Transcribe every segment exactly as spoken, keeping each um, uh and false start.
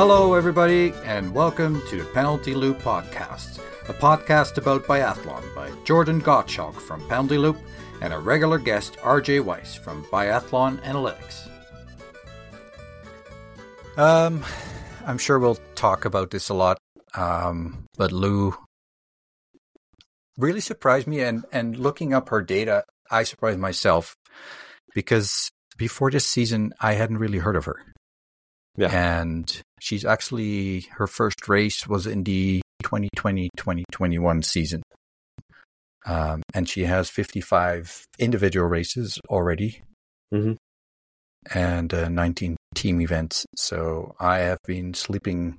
Hello, everybody, and welcome to the Penalty Loop Podcast, a podcast about biathlon by Jordan Gottschalk from Penalty Loop and a regular guest, R J Weiss from Biathlon Analytics. Um, I'm sure we'll talk about this a lot, um, but Lou really surprised me, and, and looking up her data, I surprised myself because before this season, I hadn't really heard of her. Yeah. And she's actually, her first race was in the twenty twenty twenty twenty-one season. Um, and she has fifty-five individual races already. Mm-hmm. And uh, nineteen team events. So I have been sleeping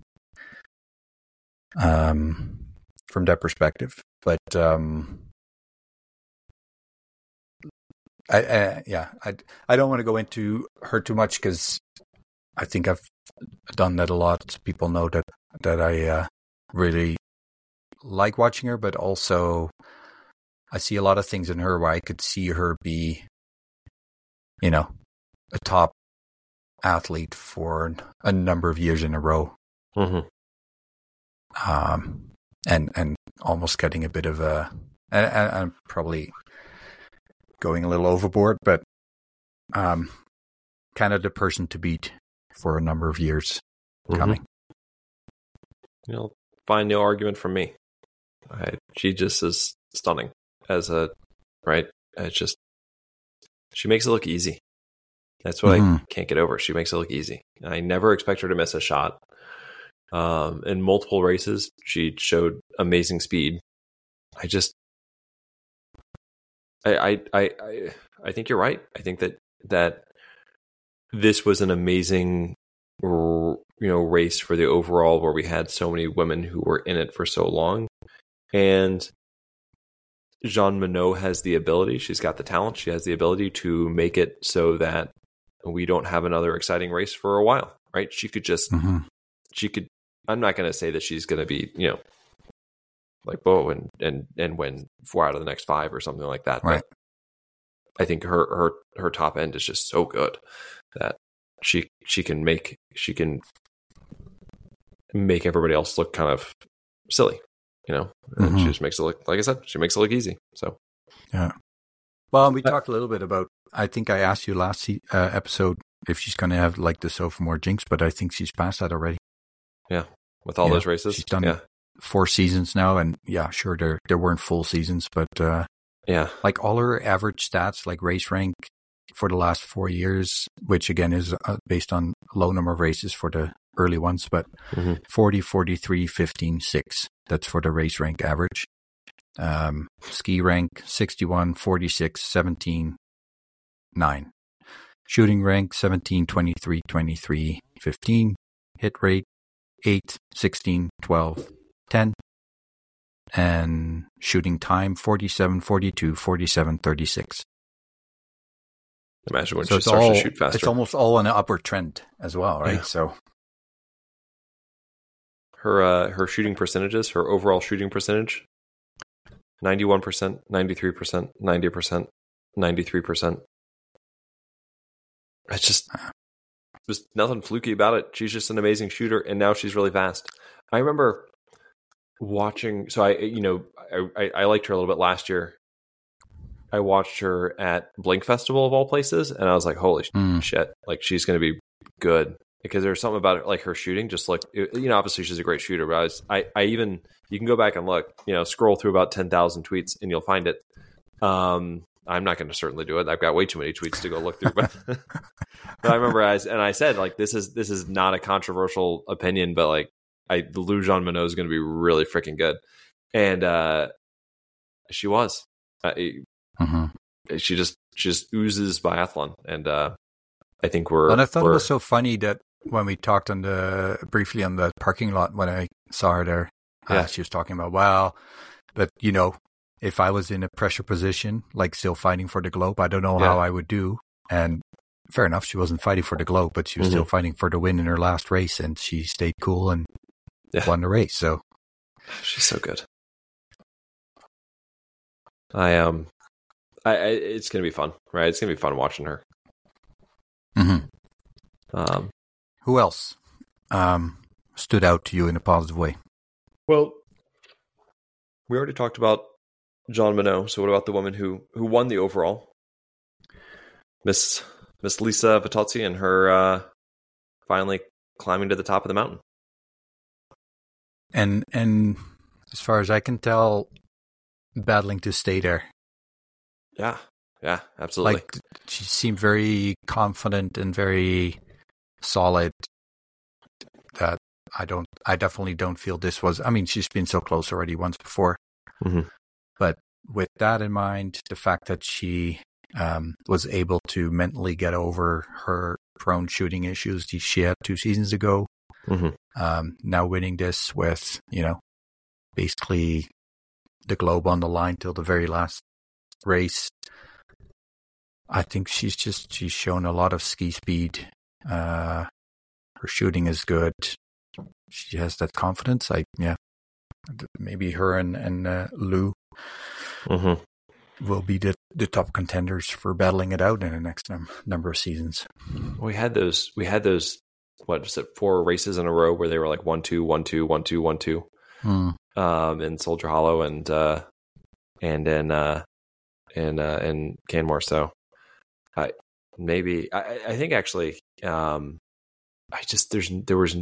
um, from that perspective. But um, I, I, yeah, I, I don't want to go into her too much because I think I've done that a lot. People know that that I uh, really like watching her, but also I see a lot of things in her where I could see her be, you know, a top athlete for a number of years in a row. Mm-hmm. Um, and and almost getting a bit of a, and, and I'm probably going a little overboard, but um, kind of the person to beat for a number of years coming. Mm-hmm. You'll find no argument from me. I, she just is stunning as a, right? It's just, she makes it look easy. That's what mm-hmm. I can't get over. She makes it look easy. I never expect her to miss a shot. Um, in multiple races, she showed amazing speed. I just, I, I, I, I, I think you're right. I think that, that this was an amazing, you know, race for the overall, where we had so many women who were in it for so long. And Jeanne Monod has the ability, she's got the talent, she has the ability to make it so that we don't have another exciting race for a while, right? She could just, mm-hmm. she could, I'm not going to say that she's going to be, you know, like, oh, and, and, and win four out of the next five or something like that. Right. But I think her, her, her top end is just so good that she, she can make, she can make everybody else look kind of silly, you know, and mm-hmm. she just makes it look, like I said, she makes it look easy. So, yeah. Well, we uh, talked a little bit about, I think I asked you last uh, episode if she's going to have like the sophomore jinx, but I think she's passed that already. Yeah. With all yeah. those races. She's done yeah. four seasons now. And yeah, sure, there, there weren't full seasons, but uh, yeah, like all her average stats, like race rank for the last four years, which again is uh, based on low number of races for the early ones, but mm-hmm. forty, forty-three, fifteen, six. That's for the race rank average. Um, ski rank sixty-one, forty-six, seventeen, nine. Shooting rank seventeen, twenty-three, twenty-three, fifteen. Hit rate eight, sixteen, twelve, ten. And shooting time forty-seven, forty-two, forty-seven, thirty-six. Imagine when so she starts all, to shoot faster. It's almost all an upward trend as well, right? Yeah. So her uh, her shooting percentages, her overall shooting percentage, ninety-one percent, ninety-three percent, ninety percent, ninety-three percent. It's just, there's nothing fluky about it. She's just an amazing shooter, and now she's really fast. I remember watching, so I, you know, I, I, I liked her a little bit last year. I watched her at Blink Festival of all places, and I was like, holy mm. shit, like she's going to be good. Because there's something about it, like her shooting, just like, you know, obviously she's a great shooter, but I was, I, I even, you can go back and look, you know, scroll through about ten thousand tweets and you'll find it. Um, I'm not going to certainly do it. I've got way too many tweets to go look through, but, but I remember I, and I said, like, this is, this is not a controversial opinion, but like, I, Lou Jeanne Monod is going to be really freaking good. And, uh, she was, uh, mm-hmm. she just, she just oozes biathlon. And, uh, I think we're, and I thought we're, it was so funny that when we talked on the, briefly on the parking lot, when I saw her there, yeah. uh, she was talking about, wow, but you know, if I was in a pressure position, like still fighting for the globe, I don't know yeah. how I would do. And fair enough, she wasn't fighting for the globe, but she was mm-hmm. still fighting for the win in her last race, and she stayed cool and yeah. won the race. So she's so good. I um, I, I it's gonna be fun, right? It's gonna be fun watching her. Mm-hmm. Um, who else? Um, stood out to you in a positive way? Well, we already talked about Jeanne Monod. So what about the woman who who won the overall? Miss Miss Lisa Vitozzi and her uh, finally climbing to the top of the mountain. And and as far as I can tell, battling to stay there. Yeah, yeah, absolutely. Like, she seemed very confident and very solid. That I don't, I definitely don't feel this was. I mean, she's been so close already once before, mm-hmm. but with that in mind, the fact that she um, was able to mentally get over her prone shooting issues she had two seasons ago, mm-hmm. um, now winning this with, you know, basically the globe on the line till the very last race. I think she's just, she's shown a lot of ski speed. Uh, her shooting is good. She has that confidence. I, yeah, maybe her and, and uh, Lou mm-hmm. will be the, the top contenders for battling it out in the next num- number of seasons. We had those, we had those, what was it, four races in a row where they were like one, two, one, two, one, two, one, two, hmm. um, in Soldier Hollow and, uh, and in, uh, in, uh, in Canmore. So I, maybe, I, I think actually, um, I just, there's, there was,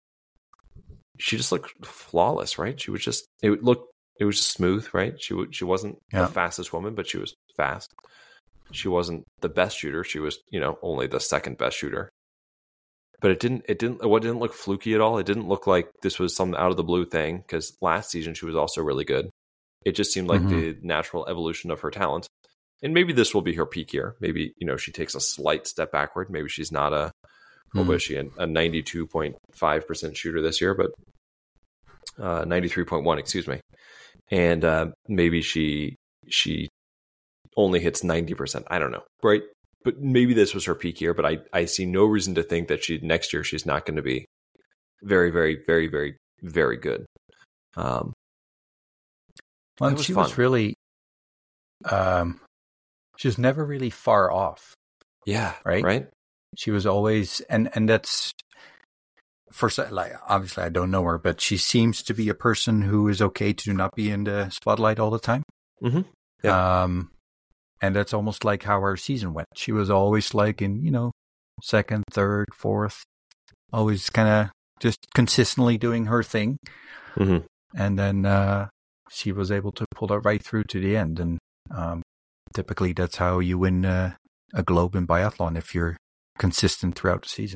she just looked flawless, right? She was just, it looked, it was just smooth, right? She she wasn't yeah. the fastest woman, but she was fast. She wasn't the best shooter. She was, you know, only the second best shooter. But it didn't, it didn't, what didn't look fluky at all. It didn't look like this was some out of the blue thing, because last season she was also really good. It just seemed like mm-hmm. the natural evolution of her talent. And maybe this will be her peak year. Maybe, you know, she takes a slight step backward. Maybe she's not a, what was she, a ninety-two point five percent shooter this year, but uh, ninety-three point one, excuse me. And uh, maybe she she only hits ninety percent. I don't know, right? But maybe this was her peak year, but I, I see no reason to think that she next year she's not going to be very, very, very, very, very good. Um, well, was she fun. was really, um, she was never really far off. Yeah, right, right. She was always, and, and that's, for like, obviously I don't know her, but she seems to be a person who is okay to not be in the spotlight all the time. Mm-hmm. Yeah. Um, and that's almost like how her season went. She was always like in, you know, second, third, fourth, always kind of just consistently doing her thing. Mm-hmm. And then uh, she was able to pull that right through to the end. And um, typically that's how you win uh, a globe in biathlon, if you're consistent throughout the season.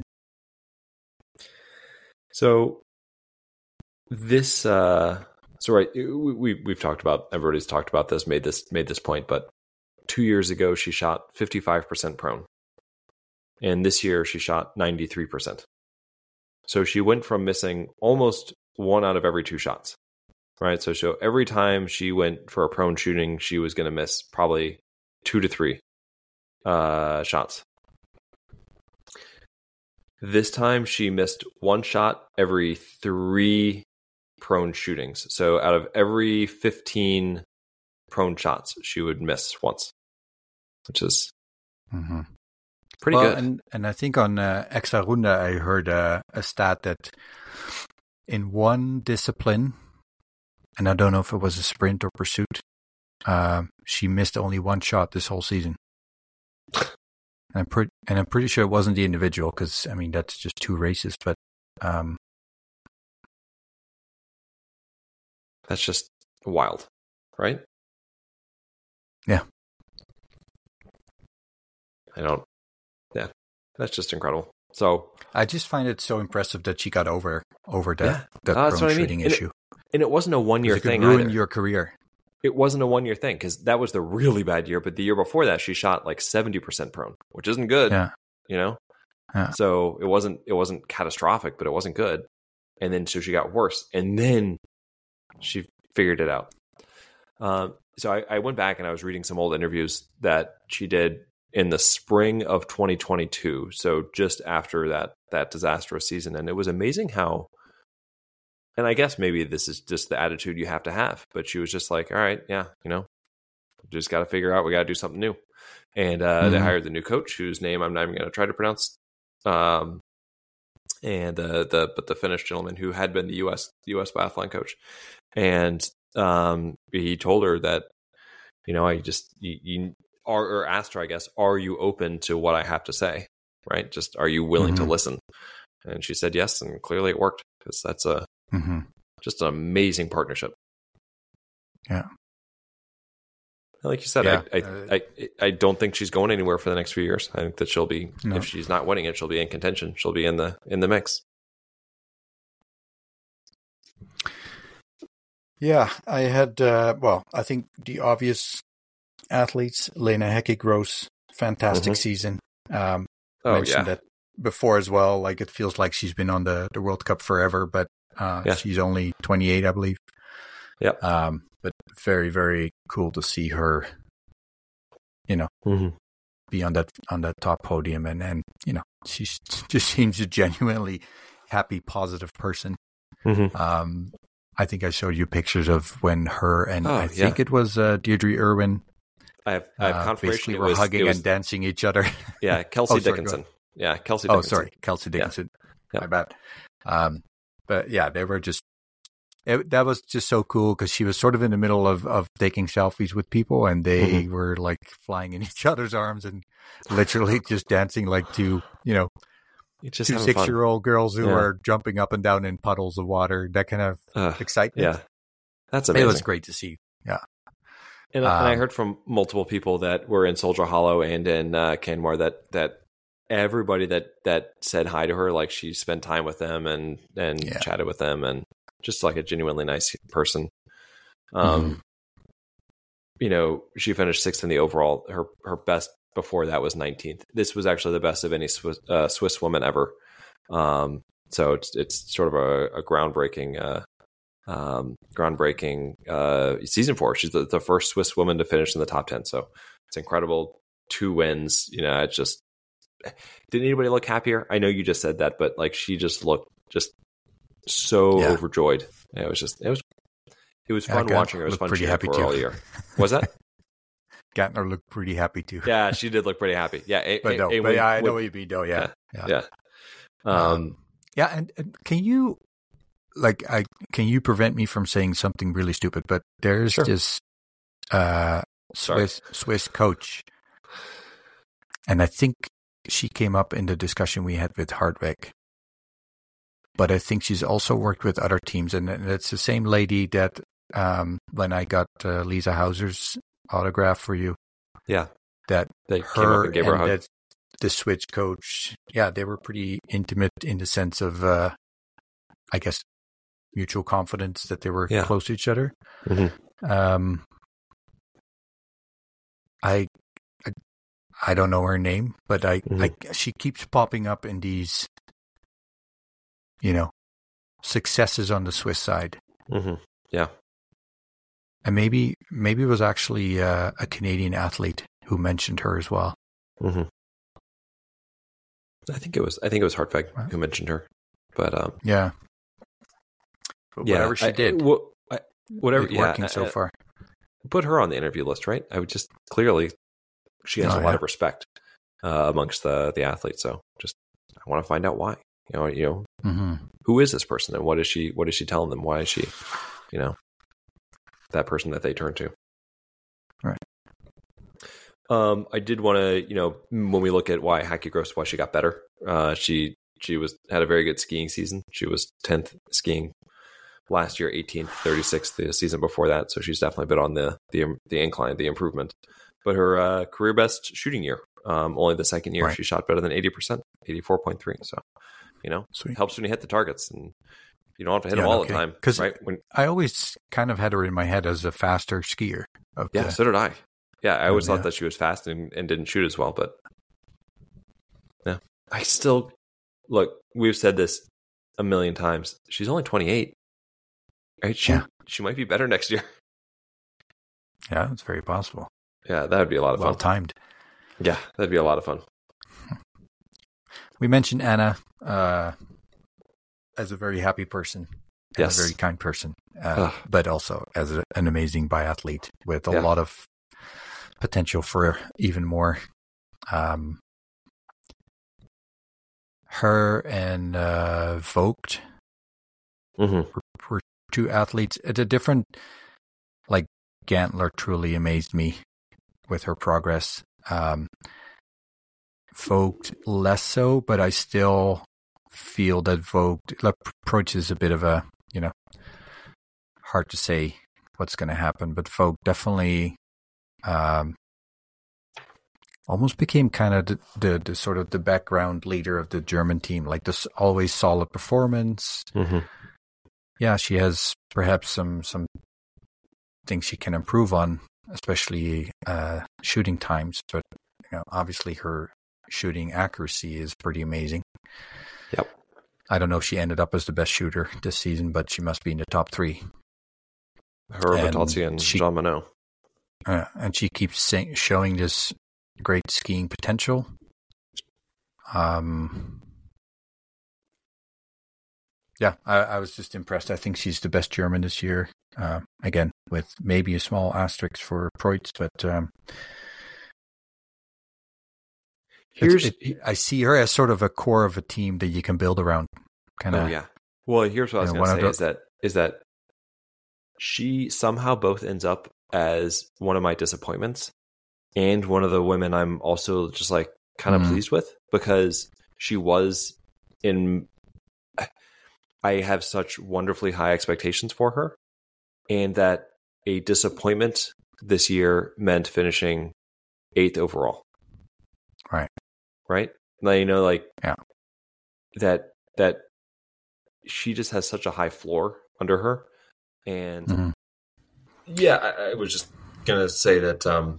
So this, uh, so right, we we've talked about, everybody's talked about this, made this made this point, but two years ago she shot fifty-five percent prone, and this year she shot ninety-three percent. So she went from missing almost one out of every two shots, right? So so every time she went for a prone shooting, she was going to miss probably two to three uh, shots. This time she missed one shot every three prone shootings. So out of every fifteen prone shots, she would miss once, which is mm-hmm. pretty well, good. And, and I think on uh, Extra Runde, I heard uh, a stat that in one discipline, and I don't know if it was a sprint or pursuit, uh, she missed only one shot this whole season. And I'm pretty, and I'm pretty sure it wasn't the individual, because I mean that's just two races. But um, that's just wild, right? Yeah. I don't. Yeah, that's just incredible. So I just find it so impressive that she got over over that yeah. that uh, prone shooting I mean. issue. And it, and it wasn't a one year thing. It could ruin either. your career. It wasn't a one year thing, because that was the really bad year. But the year before that, she shot like seventy percent prone, which isn't good. Yeah. You know. Yeah. So it wasn't it wasn't catastrophic, but it wasn't good. And then so she got worse, and then she figured it out. Um, so I, I went back and I was reading some old interviews that she did in the spring of twenty twenty-two. So just after that that disastrous season, and it was amazing how. And I guess maybe this is just the attitude you have to have, but she was just like, all right, yeah, you know, just got to figure out, we got to do something new. And uh, mm-hmm. they hired the new coach, whose name I'm not even going to try to pronounce. Um, and the the but the Finnish gentleman who had been the U S U S biathlon coach, and um, he told her that, you know, I just you, you are or asked her, I guess, are you open to what I have to say, right? Just are you willing mm-hmm. to listen? And she said yes, and clearly it worked, because that's a mm-hmm. just an amazing partnership. Yeah. Like you said, yeah. I, I, uh, I I don't think she's going anywhere for the next few years. I think that she'll be, no. if she's not winning it, she'll be in contention. She'll be in the in the mix. Yeah, I had, uh, well, I think the obvious athletes, Lena Häcki-Gross, fantastic mm-hmm. season. Um, oh, mentioned yeah. that before as well. Like, it feels like she's been on the, the World Cup forever, but uh, yeah. she's only twenty-eight, I believe. Yep. Um, but very, very cool to see her, you know, mm-hmm. be on that on that top podium. And, and you know, she just seems a genuinely happy, positive person. Mm-hmm. Um, I think I showed you pictures of when her and oh, I yeah. think it was uh, Deirdre Irwin. I have, I have uh, confirmation. Basically, were was, hugging was, and dancing each other. Yeah, Kelsey oh, sorry, Dickinson. Yeah, Kelsey Oh, Dickinson. sorry, Kelsey Dickinson. Yeah. My bad. Um, but yeah, they were just, it, that was just so cool, because she was sort of in the middle of, of taking selfies with people, and they mm-hmm. were like flying in each other's arms and literally just dancing like two, you know, just two six-year-old girls who yeah. are jumping up and down in puddles of water. That kind of uh, excitement. Yeah, that's amazing. It was great to see. Yeah. And, um, and I heard from multiple people that were in Soldier Hollow and in uh, Canmore that that everybody that that said hi to her, like she spent time with them and and yeah. chatted with them, and just like a genuinely nice person. Um, mm-hmm. You know, she finished sixth in the overall. Her her best before that was nineteenth. This was actually the best of any Swiss, uh, Swiss woman ever. Um, so it's it's sort of a, a groundbreaking. Uh, Um, groundbreaking uh, season for her. She's the, the first Swiss woman to finish in the top ten. So it's incredible. Two wins. You know, it's just, did anybody look happier? I know you just said that, but like she just looked just so yeah. overjoyed. It was just, it was, it was fun yeah, watching her. It was fun pretty happy for too. her all year. Was that? Gantner looked pretty happy too. Yeah, she did look pretty happy. Yeah. A, but a, no, a, but a, yeah, I know a, what you mean though. Yeah. Yeah. Yeah. yeah. Um, um, yeah and, and can you, Like, I can you prevent me from saying something really stupid? But there's sure. this uh, Swiss Swiss coach, and I think she came up in the discussion we had with Hardwick. But I think she's also worked with other teams, and, and it's the same lady that um, when I got uh, Lisa Hauser's autograph for you, yeah, that they her came up and gave her a hug. That, the Switch coach, yeah, they were pretty intimate in the sense of, uh, I guess, mutual confidence that they were yeah. close to each other. Mm-hmm. Um, I, I, I don't know her name, but I, mm-hmm. I, she keeps popping up in these, you know, successes on the Swiss side. Mm-hmm. Yeah. And maybe, maybe it was actually uh, a Canadian athlete who mentioned her as well. Mm-hmm. I think it was, I think it was Hartwig right. who mentioned her, but um, yeah. But yeah, whatever she I, did, I, whatever it's yeah, working I, so far. Put her on the interview list, right? I would just clearly she has oh, a yeah. lot of respect uh, amongst the the athletes. So just I want to find out why. You know, you know, mm-hmm. who is this person and what is she? What is she telling them? Why is she, you know, that person that they turn to? Right. Um, I did want to, you know, when we look at why Häcki-Gross, why she got better, uh, she she was had a very good skiing season. She was tenth skiing last year, eighteenth, thirty-sixth the season before that. So she's definitely been on the the, the incline, the improvement. But her uh, career best shooting year, um, only the second year, right. she shot better than eighty percent, eighty-four point three. So, you know, Sweet. It helps when you hit the targets, and you don't have to hit yeah, them all okay. the time. Because right? When, I always kind of had her in my head as a faster skier. Of yeah, the, so did I. Yeah, I always yeah. thought that she was fast and, and didn't shoot as well. But yeah, I still look. We've said this a million times. She's only twenty-eight. Right? She, yeah. she might be better next year. Yeah, it's very possible. Yeah, that would be a lot of well fun. Well timed. Yeah, that'd be a lot of fun. We mentioned Anna uh, as a very happy person, yes. a very kind person, uh, but also as a, an amazing biathlete with a yeah. lot of potential for even more. Um, her and uh, Vogt Mm-hmm. were, were two athletes. It's a different, like Gantler truly amazed me with her progress. Um, Vogt less so, but I still feel that Vogt like, approach is a bit of a, you know, hard to say what's going to happen, but Vogt definitely um, almost became kind of the, the, the sort of the background leader of the German team, like this always solid performance. Mm-hmm. Yeah, she has perhaps some, some things she can improve on, especially uh, shooting times, but you know, obviously her shooting accuracy is pretty amazing. Yep. I don't know if she ended up as the best shooter this season, but she must be in the top three. Her, And Bertozzi, and she- Jean Monod. Uh, and she keeps say, showing this great skiing potential. Um, yeah, I, I was just impressed. I think she's the best German this year. Uh, again, with maybe a small asterisk for Preutz, but um, Here's it, it, I see her as sort of a core of a team that you can build around. Kind of. Oh yeah. Well, here's what I was you know, going one to say of is that is that she somehow both ends up as one of my disappointments and one of the women I'm also just like kind of Mm. pleased with, because she was in. I have such wonderfully high expectations for her, and that a disappointment this year meant finishing eighth overall. Right. Right. Now, you know, like Yeah. that that she just has such a high floor under her, and Mhm. yeah, I, I was just gonna say that um,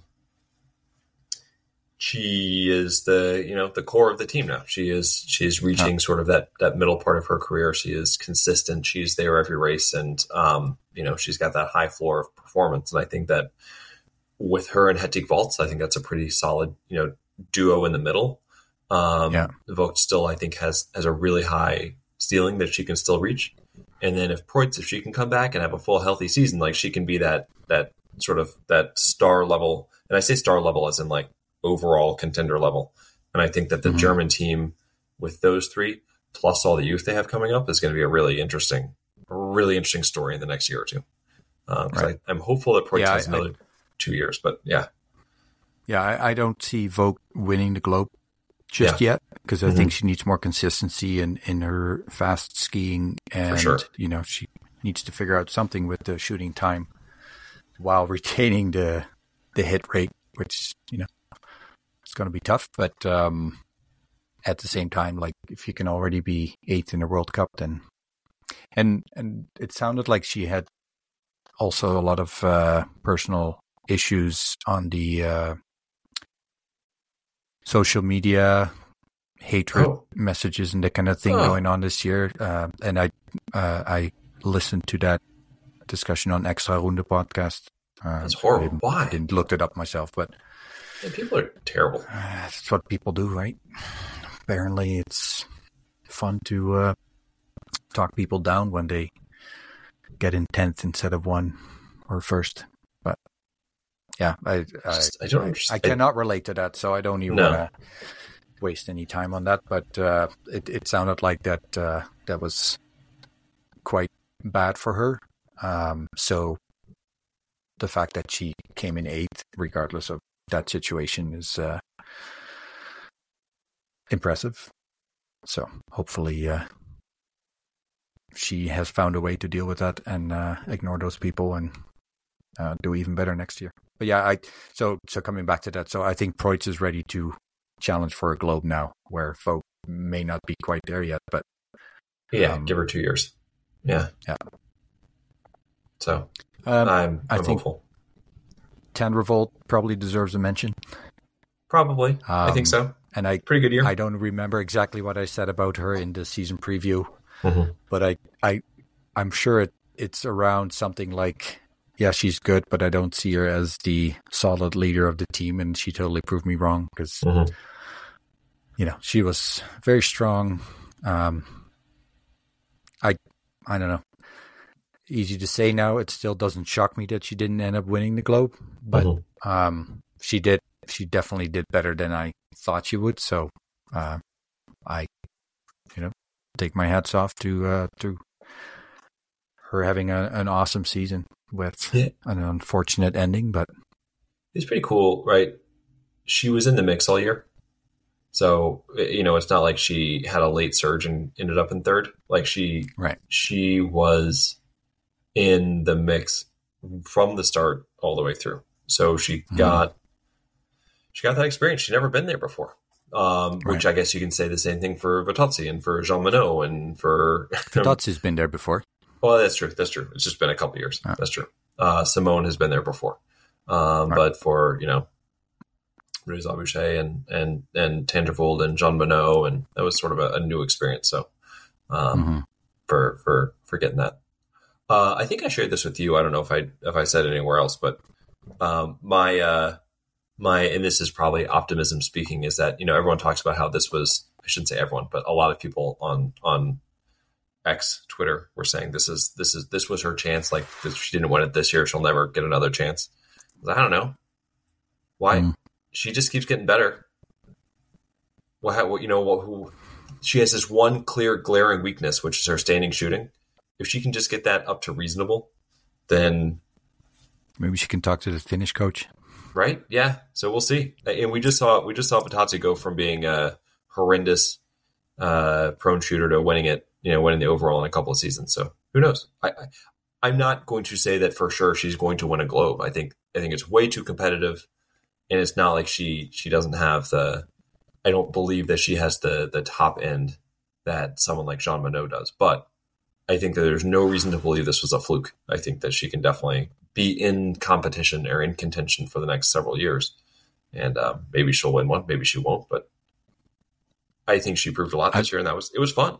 she is the you know the core of the team now. She is she's reaching Yeah. sort of that that middle part of her career. She is consistent. She's there every race, and um, you know she's got that high floor of performance. And I think that with her and Hettig Waltz, I think that's a pretty solid you know duo in the middle. Um, Yeah. Vogt still, I think, has has a really high ceiling that she can still reach. And then if Preutz, if she can come back and have a full healthy season, like she can be that that sort of that star level. And I say star level as in like overall contender level. And I think that the Mhm. German team with those three plus all the youth they have coming up is going to be a really interesting, really interesting story in the next year or two. Um, 'cause Right. I, I'm hopeful that Preutz Yeah, has I- another two years, but yeah, Yeah, I, I don't see Vogt winning the Globe just yet because I Mhm. think she needs more consistency in, in her fast skiing, and sure. you know she needs to figure out something with the shooting time while retaining the the hit rate, which you know it's going to be tough. But um, at the same time, like if you can already be eighth in the World Cup, then and and it sounded like she had also a lot of uh, personal issues on the uh, social media, hatred Oh. messages and that kind of thing Oh. going on this year. Uh, and I uh, I listened to that discussion on Extra Runde podcast. Uh, That's horrible. I didn't, Why? I didn't look it up myself, but Yeah, people are terrible. uh, that's what people do, right? Apparently, it's fun to uh, talk people down when they get in tenth instead of one or first. But yeah, I I, Just- I don't I, understand. I cannot relate to that, so I don't even No. want to waste any time on that. But uh, it it sounded like that uh, that was quite bad for her. Um, so the fact that she came in eighth, regardless of that situation, is uh, impressive. So hopefully uh, she has found a way to deal with that and uh, ignore those people and uh, do even better next year. But yeah, I so so coming back to that, so I think Preutz is ready to challenge for a Globe now, where Vogt may not be quite there yet, but Yeah, Um, give her two years. Yeah. Yeah. So um, I'm, I I'm think- hopeful. Tan Revolt probably deserves a mention. Probably. I think Um, so. And I Pretty good year. I don't remember exactly what I said about her in the season preview, Mhm. but I, I, I'm sure it, it's around something like, yeah, she's good, but I don't see her as the solid leader of the team, and she totally proved me wrong because, Mhm. you know, she was very strong. Um, I, I don't know. Easy to say now. It still doesn't shock me that she didn't end up winning the Globe, but Mhm. um, she did. She definitely did better than I thought she would. So uh, I take my hats off to uh, to her having a, an awesome season with yeah. an unfortunate ending, but it's pretty cool, right? She was in the mix all year. So, you know, it's not like she had a late surge and ended up in third. Like she, right. she was in the mix from the start all the way through. So she mm-hmm. got, she got that experience. She'd never been there before. Um, right. Which I guess you can say the same thing for Vitozzi and for Jean Monod and for Vitozzi's been there before. Well, that's true. That's true. It's just been a couple years. Oh. That's true. Uh, Simone has been there before. Um, right. But for, you know, Reza Boucher and and and Tangervold and Jean Monod, and that was sort of a, a new experience. So, um, mm-hmm. for for for getting that, uh, I think I shared this with you. I don't know if I if I said it anywhere else, but um, my uh, my and this is probably optimism speaking, is that, you know, everyone talks about how this was, I shouldn't say everyone, but a lot of people on on X, Twitter, were saying this is this is this was her chance. Like, if she didn't win it this year, she'll never get another chance. I don't know why. Mm. She just keeps getting better. Well, you know, who, she has this one clear, glaring weakness, which is her standing shooting. If she can just get that up to reasonable, then maybe she can talk to the Finnish coach. Right? Yeah. So we'll see. And we just saw we just saw Vitozzi go from being a horrendous uh, prone shooter to winning it. You know, winning the overall in a couple of seasons. So who knows? I, I I'm not going to say that for sure she's going to win a Globe. I think I think it's way too competitive. And it's not like she, she doesn't have the, I don't believe that she has the the top end that someone like Jean Monod does. But I think that there's no reason to believe this was a fluke. I think that she can definitely be in competition or in contention for the next several years. And uh, maybe she'll win one, maybe she won't. But I think she proved a lot this I, year, and that was it was fun.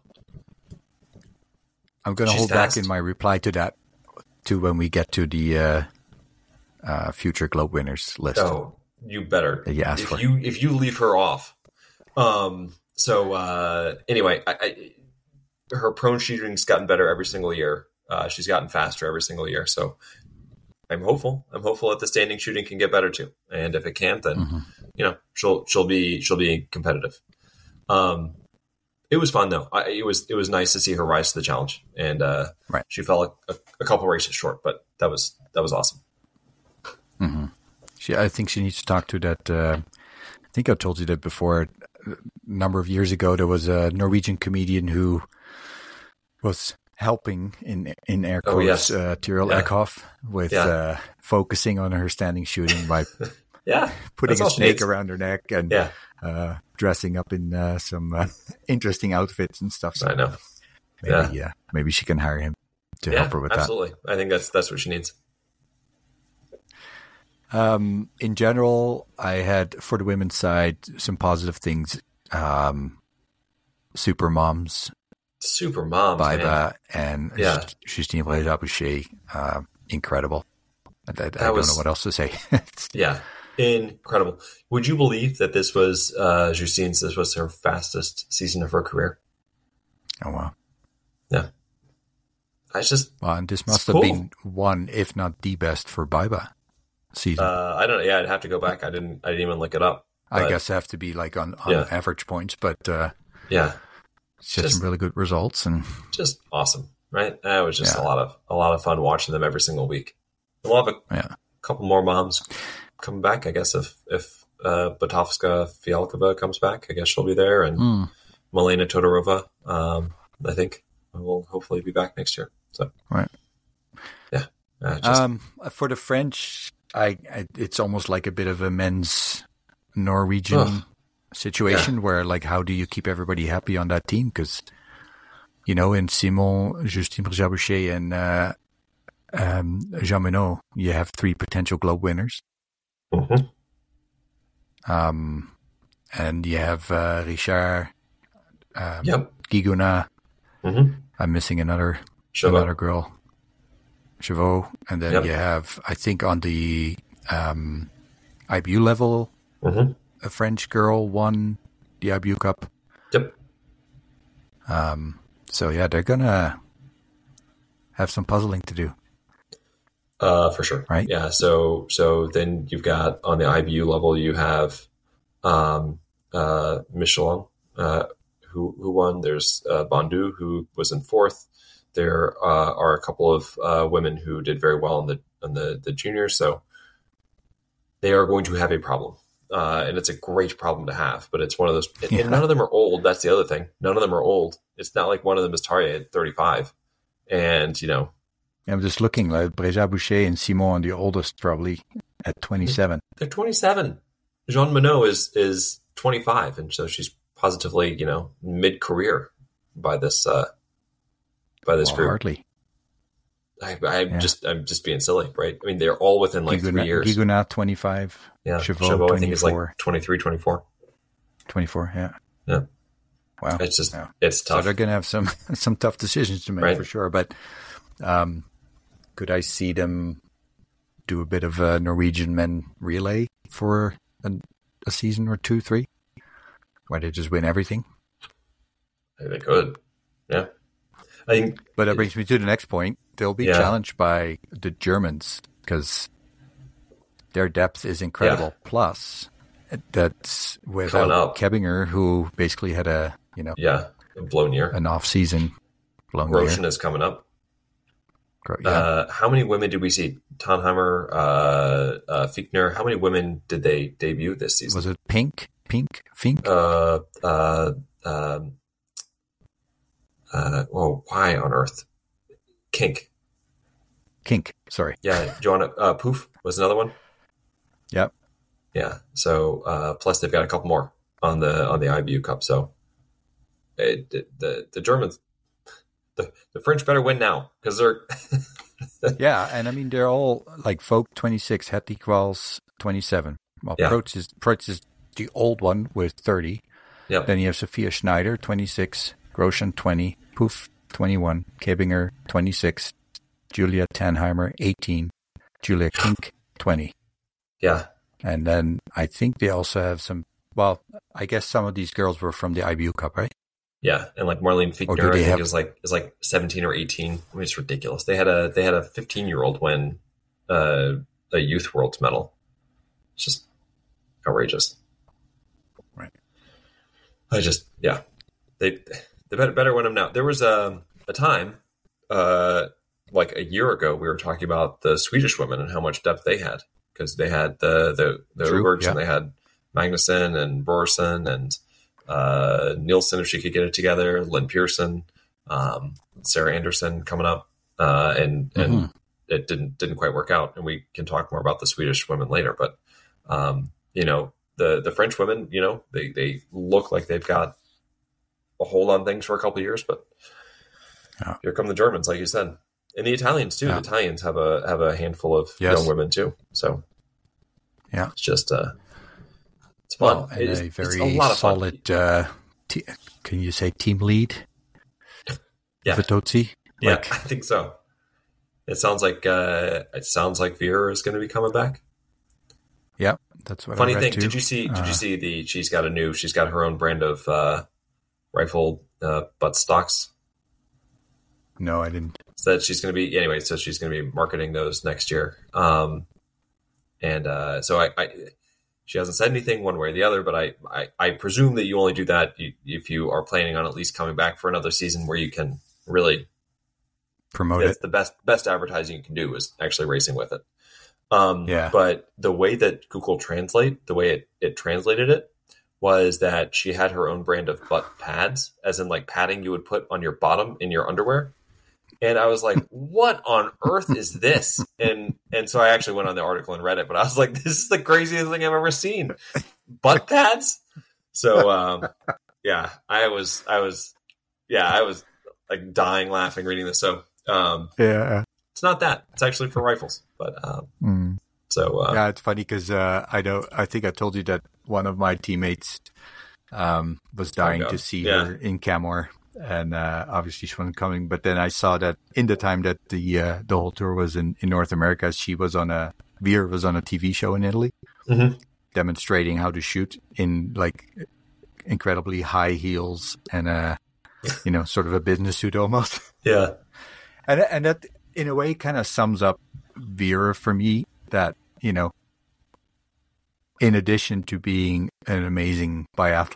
I'm going to hold fast. back in my reply to that to when we get to the uh, uh, future Globe winners list. Oh. You better. Yeah, if for. you if you leave her off. Um. So uh, anyway, I, I, her prone shooting's gotten better every single year. Uh, she's gotten faster every single year. So I'm hopeful. I'm hopeful that the standing shooting can get better too. And if it can't, then mm-hmm. you know she'll she'll be she'll be competitive. Um. It was fun though. I, it was it was nice to see her rise to the challenge, and uh, right. she fell a, a couple races short, but that was that was awesome. Mm-hmm. She, I think she needs to talk to that. Uh, I think I told you that before. A number of years ago, there was a Norwegian comedian who was helping in in air quotes oh, yes. uh, Tiril yeah. Eckhoff with yeah. uh, focusing on her standing shooting by yeah, putting a snake around her neck and yeah. uh, dressing up in uh, some uh, interesting outfits and stuff. So I know. Maybe, yeah. yeah, maybe she can hire him to yeah, help her with absolutely. that. Absolutely, I think that's that's what she needs. Um, in general, I had, for the women's side, some positive things. Um, super moms, super moms, Baiba and yeah. Justine Boucher, uh, incredible. I, I, I don't was, know what else to say. yeah, incredible. Would you believe that this was uh, Justine's? This was her fastest season of her career. Oh wow! Yeah, I just well, and this must have cool. been one, if not the best, for Baiba. Season. Uh, I don't. Yeah, I'd have to go back. I didn't. I didn't even look it up. But, I guess I have to be like on, on yeah. average points, but uh, yeah, she had some really good results and just awesome, right? It was just yeah. a lot of a lot of fun watching them every single week. We'll have a yeah. couple more moms coming back, I guess. If if uh, Batovska Fialkova comes back, I guess she'll be there, and mm. Milena Todorova, um, I think, will hopefully be back next year. So right, yeah. Uh, just, um, for the French. I, I, it's almost like a bit of a men's Norwegian oh, situation yeah. where, like, how do you keep everybody happy on that team? Because, you know, in Simon, Justine Boucher, and uh, um, Jean Monod, you have three potential Globe winners. Mm-hmm. Um, and you have uh, Richard, um, yep. Guiguna. Mm-hmm. I'm missing another Chauveau. another girl. Chauveau, and then yep. you have, I think, on the um, I B U level, mm-hmm. a French girl won the I B U Cup. Yep. Um. So yeah, they're gonna have some puzzling to do. Uh, for sure. Right. Yeah. So so then you've got on the I B U level, you have um uh Michelin, uh who who won. There's uh, Bandu, who was in fourth. There uh, are a couple of uh, women who did very well in the in the, the juniors. So they are going to have a problem. Uh, and it's a great problem to have, but it's one of those, and, Yeah. and none of them are old. That's the other thing. None of them are old. It's not like one of them is Tarje at thirty-five. And, you know, I'm just looking like Breja Boucher and Simon, the oldest, probably at twenty-seven. they're twenty-seven. Jean Monod is, is twenty-five. And so she's positively, you know, mid-career by this, uh, by this Well, group. hardly. I, I'm Yeah. just, I'm just being silly, right? I mean, they're all within like Guigonat, three years. Guigonat, twenty-five. Yeah. Chabot, Chabot, I think, is like twenty-four. twenty-three, twenty-four. twenty-four, yeah. Yeah. Wow. It's just, Yeah. it's So tough. they're going to have some some tough decisions to make Right. for sure. But um, could I see them do a bit of a Norwegian men relay for a, a season or two, three, where they just win everything? I think they could. Yeah. I think, But that brings me to the next point. They'll be Yeah. challenged by the Germans because their depth is incredible. Yeah. Plus, that's Coming without up. Kebinger, who basically had a you know yeah, a blown year. an off season. Blown Roshan year. is coming up. Gro- Yeah. Uh, how many women did we see? Tannheimer, uh, uh, Fichtner. How many women did they debut this season? Was it Pink? Pink? Fink? Uh, uh, um, uh, oh, why on earth? Kink. Kink. Sorry. Yeah, Joanna uh, Poof was another one. Yep. Yeah. So uh, plus they've got a couple more on the on the I B U Cup. So it, the, the the Germans, the the French better win now because they're Yeah, and I mean they're all like Folk twenty-six, Hetty Kwals twenty-seven. Well, Yeah. Proch is Proch is the old one with thirty. yeah Then you have Sophia Schneider twenty-six, Grosjean twenty, Poof twenty-one, Kebinger twenty-six, Julia Tannheimer eighteen, Julia Kink twenty. yeah And then I think they also have some. Well, I guess some of these girls were from the I B U Cup, right? yeah, and like Marlene Or do Fichtner, I they think have- is like is like seventeen or eighteen. I mean, it's ridiculous. They had a they had a fifteen year old win uh, a youth worlds medal. It's just outrageous. Right. I just yeah, they they better better win them now. There was a a time uh, like a year ago we were talking about the Swedish women and how much depth they had because they had the the the True, Uberts yeah. and they had Magnussen and Borson and uh, Nielsen if she could get it together, Lynn Pearson, um, Sarah Anderson coming up, uh, and and Mhm. it didn't didn't quite work out. And we can talk more about the Swedish women later, but um, you know the the French women, you know they they look like they've got a hold on things for a couple of years, but Yeah. here come the Germans, like you said, and the Italians too. Yeah. The Italians have a have a handful of Yes. young women too, so Yeah. it's just uh, it's fun. Well, and It is- a it's very a lot of fun. solid. Uh, te- can you say team lead? Yeah. Vitozzi? Yeah, Like, I think so. It sounds like uh, it sounds like Vera is going to be coming back. yeah, that's what Funny I read thing, too. did you see? Did Uh, you see the? She's got a new. She's got her own brand of uh, rifle uh, butt stocks. No, I didn't. So that she's going to be anyway. So she's going to be marketing those next year. Um, and uh, so I, I, she hasn't said anything one way or the other. But I, I, I presume that you only do that if you are planning on at least coming back for another season where you can really. Promote That's it. the best best advertising you can do is actually racing with it. Um, Yeah. But the way that Google Translate, the way it, it translated it, was that she had her own brand of butt pads, as in like padding you would put on your bottom in your underwear. And I was like, what on earth is this? And and so I actually went on the article and read it, but I was like, this is the craziest thing I've ever seen. Butt pads? So um, yeah, I was I was yeah, I was like dying laughing reading this. So um, Yeah. it's not that. It's actually for rifles. But um, Mm. so uh, Yeah, it's funny because uh, I know. I think I told you that one of my teammates um, was dying God. to see Yeah. her in Camor, and uh, obviously she wasn't coming. But then I saw that in the time that the uh, the whole tour was in, in North America, she was on a Veer was on a T V show in Italy, Mhm. demonstrating how to shoot in like incredibly high heels and a you know sort of a business suit almost. yeah, And and that in a way kind of sums up Vera for me, that, you know, in addition to being an amazing biathlete,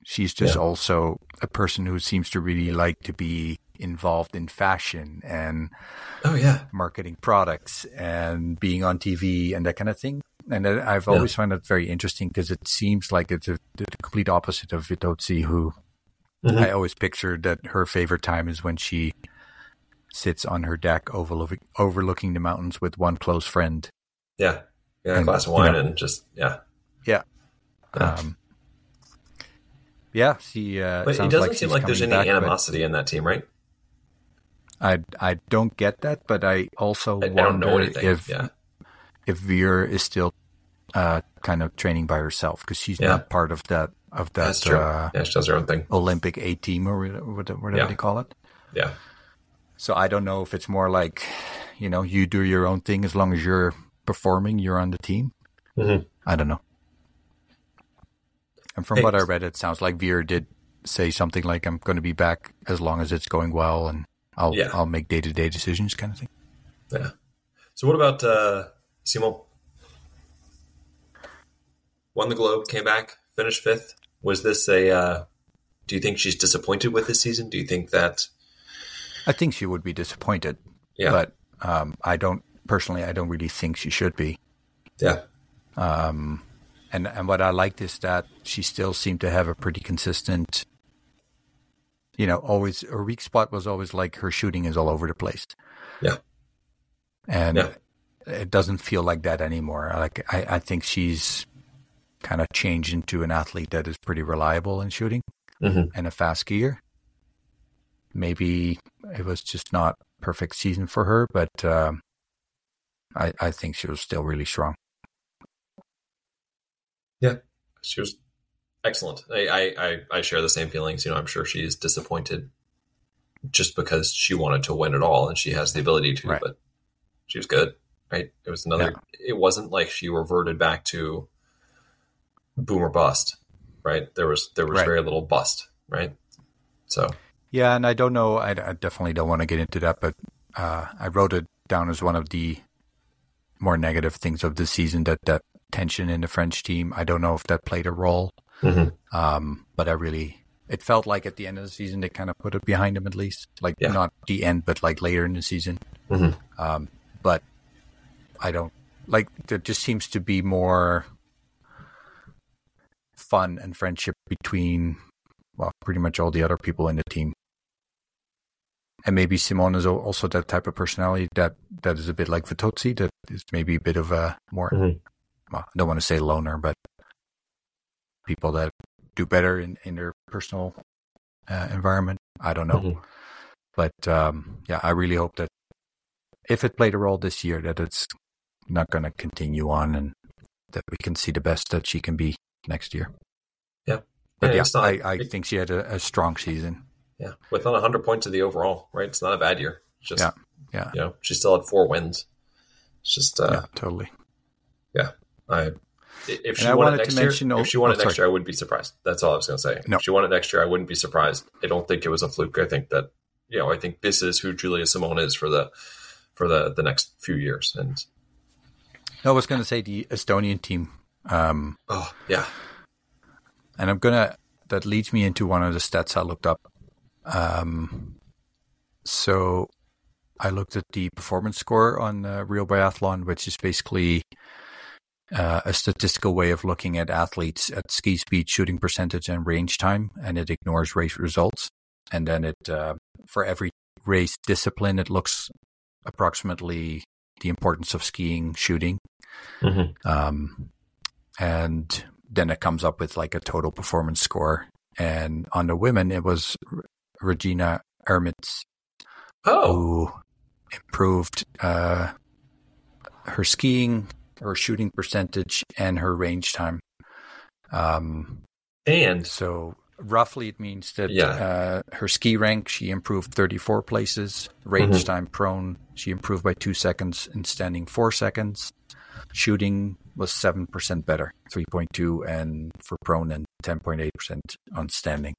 She's just Yeah. also a person who seems to really like to be involved in fashion and Oh yeah, marketing products and being on T V and that kind of thing. And I've Yeah. always found that very interesting because it seems like it's a, the complete opposite of Vitozzi, who Mhm. I always pictured that her favorite time is when she sits on her deck overlooking, overlooking the mountains with one close friend. yeah, yeah. A And, glass of you wine know, and just yeah. Yeah. Yeah. Um, yeah, she uh, But it sounds doesn't like seem she's like there's any coming back, but animosity in that team, right? I I don't get that, but I also I, I wonder don't know anything. if yeah, if Veer is still uh, kind of training by herself because she's Yeah. not part of that of that that's true. uh, yeah, she does her own thing. Olympic A team or whatever, whatever Yeah. they call it. Yeah, So I don't know if it's more like, you know, you do your own thing as long as you're performing, you're on the team. Mhm. I don't know. And from Hey. what I read, it sounds like Veer did say something like, "I'm going to be back as long as it's going well, and I'll Yeah. I'll make day to day decisions," kind of thing. yeah. So what about uh, Simon? Won the Globe, came back, finished fifth. Was this a? Uh, do you think she's disappointed with this season? Do you think that? I think she would be disappointed, Yeah, but um, I don't personally. I don't really think she should be. yeah, And and what I liked is that she still seemed to have a pretty consistent. You know, always her weak spot was always like her shooting is all over the place, yeah, and Yeah. it doesn't feel like that anymore. Like I, I think she's kind of changed into an athlete that is pretty reliable in shooting Mhm. and a fast skier. Maybe it was just not perfect season for her, but um, I, I think she was still really strong. yeah. She was excellent. I, I, I, I share the same feelings. You know, I'm sure she's disappointed just because she wanted to win it all and she has the ability to, Right. but she was good, right? It was another, it wasn't like she reverted back to boom or bust, right? There was, there was Right. very little bust, right? So, Yeah, and I don't know. I, I definitely don't want to get into that, but uh, I wrote it down as one of the more negative things of the season, that, that tension in the French team. I don't know if that played a role, mhm. um, but I really, it felt like at the end of the season, they kind of put it behind them at least. Like, Yeah. not the end, but like later in the season. Mhm. Um, but I don't, like, there just seems to be more fun and friendship between, well, pretty much all the other people in the team. And maybe Simone is al- also that type of personality that, that is a bit like Vitozzi, that is maybe a bit of a more, Mhm. well, I don't want to say loner, but people that do better in, in their personal uh, environment. I don't know. Mhm. But um, yeah, I really hope that if it played a role this year, that it's not going to continue on and that we can see the best that she can be next year. Yeah. But Yeah, yeah, it's not- I, I it- think she had a, a strong season. Yeah. Within one hundred points of the overall, right? It's not a bad year. It's just, Yeah, yeah. you know, she still had four wins. It's just, uh, yeah, totally. yeah. I, if she And I won it wanted next to year, mention- if she won oh, it next sorry. year, I wouldn't be surprised. That's all I was going to say. No. If she won it next year, I wouldn't be surprised. I don't think it was a fluke. I think that, you know, I think this is who Julia Simone is for the, for the, the next few years. And, I was going to say the Estonian team. Um, oh, yeah. and I'm going to, that leads me into one of the stats I looked up. Um, so I looked at the performance score on uh, Real Biathlon, which is basically uh, a statistical way of looking at athletes at ski speed, shooting percentage, and range time, and it ignores race results. And then it, uh, for every race discipline, it looks approximately the importance of skiing, shooting, Mm-hmm. um, and then it comes up with like a total performance score. And on the women, it was R- Regina Ermitz Oh, who improved uh, her skiing, her shooting percentage, and her range time. Um, and so roughly it means that Yeah. uh, her ski rank, she improved thirty-four places. Range Mhm. time prone, she improved by two seconds, and standing four seconds. Shooting was seven percent better, three point two, and for prone and ten point eight percent on standing.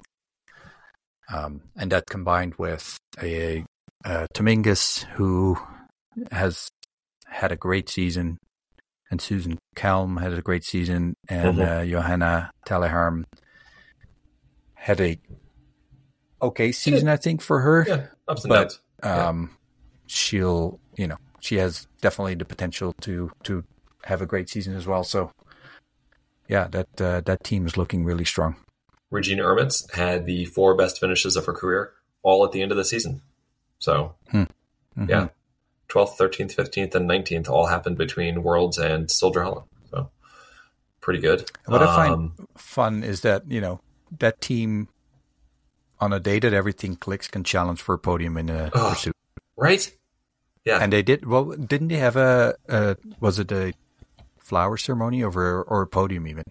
Um, and that combined with a, a Dominguez who has had a great season, and Susan Kelm had a great season, and Mhm. uh, Johanna Teleharm had a okay season, I think, for her. Yeah, ups and but downs. Um, yeah. she'll, you know, she has definitely the potential to to have a great season as well. So, yeah, that uh, that team is looking really strong. Regina Ermitz had the four best finishes of her career all at the end of the season. So, hmm. mm-hmm. yeah, twelfth, thirteenth, fifteenth, and nineteenth all happened between Worlds and Soldier Hollow. So, pretty good. What um, I find fun is that, you know, that team, on a day that everything clicks, can challenge for a podium in a oh, pursuit. Right? Yeah. And they did, well, didn't they have a, a was it a flower ceremony over or a podium even?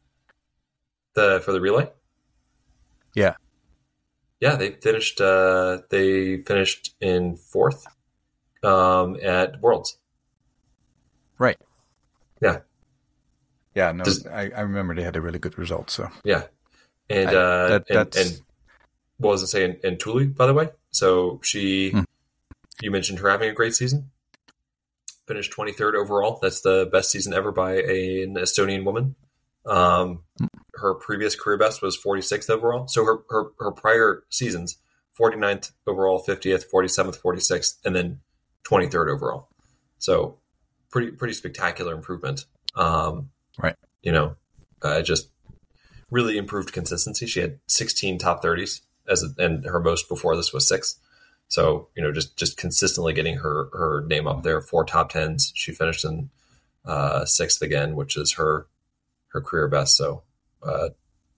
The For the relay? Yeah. Yeah, they finished, uh, they finished in fourth um, at Worlds. Right. Yeah. Yeah, no, Does, I, I remember they had a really good result, so. Yeah. And, I, uh, that, and, and what was it saying in Thule, by the way? So she, hmm. you mentioned her having a great season. Finished twenty-third overall. That's the best season ever by a, an Estonian woman. Um, hmm. Her previous career best was forty-sixth overall. So her, her, her prior seasons, forty-ninth overall, fiftieth, forty-seventh, forty-sixth, and then twenty-third overall. So pretty, pretty spectacular improvement. Um, right. You know, uh, just really improved consistency. She had sixteen top thirties as a, and her most before this was six. So, you know, just, just consistently getting her, her name up there, four top tens. She finished in uh, sixth again, which is her, her career best. So uh,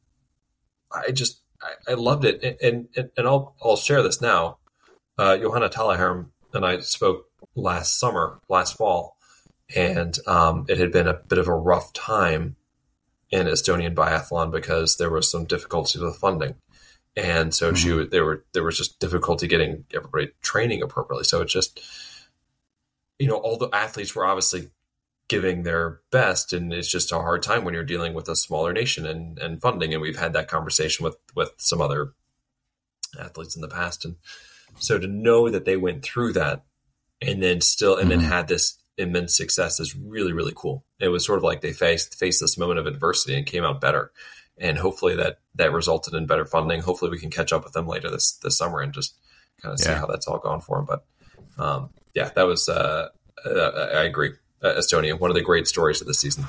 I just, I, I loved it. And, and, and I'll, I'll share this now. Uh, Johanna Talaherm and I spoke last summer, last fall, and um, it had been a bit of a rough time in Estonian biathlon because there was some difficulties with funding. And so mm-hmm. she, there were, there was just difficulty getting everybody training appropriately. So it's just, you know, all the athletes were obviously giving their best, and it's just a hard time when you're dealing with a smaller nation and, and funding. And we've had that conversation with, with some other athletes in the past. And so to know that they went through that and then still, and mm-hmm. then had this immense success is really, really cool. It was sort of like they faced, faced this moment of adversity and came out better. And hopefully that, that resulted in better funding. Hopefully we can catch up with them later this, this summer and just kind of see yeah. how that's all gone for them. But um, yeah, that was, uh, uh, I agree. Uh, Estonia, one of the great stories of the season.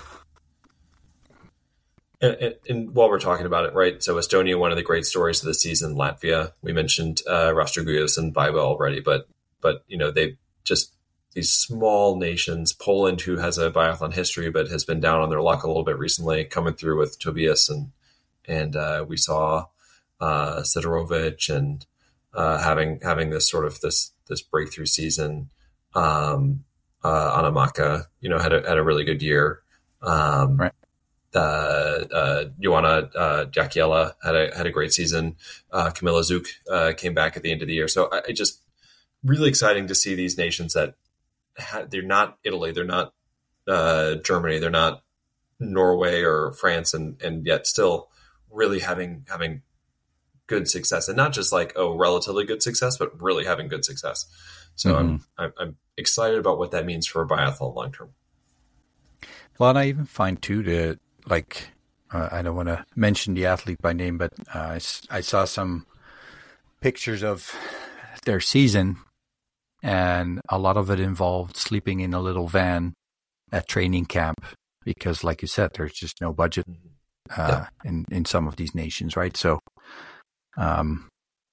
And, and, and while we're talking about it, right? So Estonia, one of the great stories of the season. Latvia, we mentioned uh, Rastrogujevs and Baiba already, but, but, you know, they just, these small nations, Poland, who has a biathlon history, but has been down on their luck a little bit recently, coming through with Tobias and, And uh, we saw uh, Sidorovic and uh, having having this sort of this this breakthrough season. Um, uh, Anamaka, you know, had a had a really good year. Um, right. Uh, uh, Joanna uh, Jackiela had a had a great season. Uh, Camilla Zook uh, came back at the end of the year. So I, I just really exciting to see these nations that ha- they're not Italy, they're not uh, Germany, they're not Norway or France, and and yet still really having having good success, and not just like oh relatively good success, but really having good success. So mm-hmm. I'm, I'm I'm excited about what that means for biathlon long term. Well, and I even find too that like uh, I don't want to mention the athlete by name, but uh, I, I saw some pictures of their season, and a lot of it involved sleeping in a little van at training camp because, like you said, there's just no budget. Mm-hmm. Uh, yeah. in, in some of these nations, right? So, um,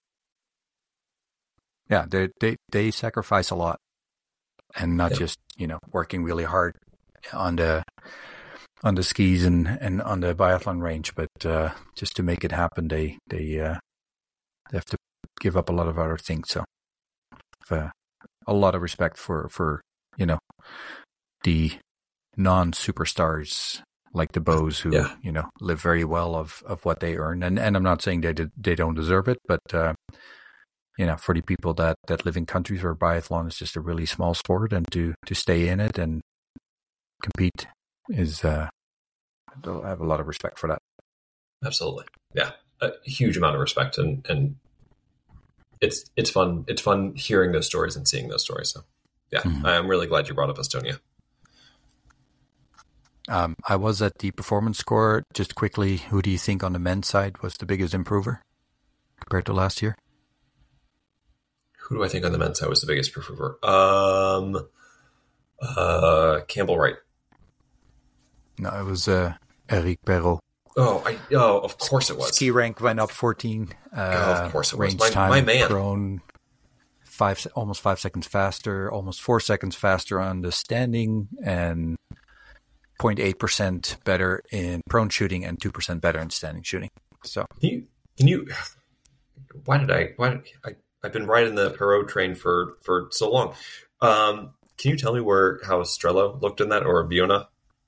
yeah, they they they sacrifice a lot, and not yeah. just you know working really hard on the on the skis and, and on the biathlon range, but uh, just to make it happen, they they uh, they have to give up a lot of other things. So, uh, a lot of respect for for you know the non-superstars. Like the Bows who, yeah. you know, live very well of, of what they earn. And and I'm not saying they did, they don't deserve it, but, uh, you know, for the people that, that live in countries where biathlon is just a really small sport, and to, to stay in it and compete is, uh, I have a lot of respect for that. Absolutely. Yeah. A huge amount of respect. And, and it's, it's fun. It's fun hearing those stories and seeing those stories. So yeah, mm-hmm. I'm really glad you brought up Estonia. Um, I was at the performance score. Just quickly, who do you think on the men's side was the biggest improver compared to last year? Who do I think on the men's side was the biggest improver? Um, uh, Campbell Wright. No, it was uh, Eric Perrault. Oh, I, oh, of course it was. Ski rank went up fourteen. Uh, oh, of course it was. Range My, time my man. Prone five, almost five seconds faster, almost four seconds faster on the standing, and zero point eight percent better in prone shooting and two percent better in standing shooting. So can you, can you why did I, why did I, I've been riding the Perrault train for, for so long. Um, can you tell me where, how Strello looked in that, or Biona?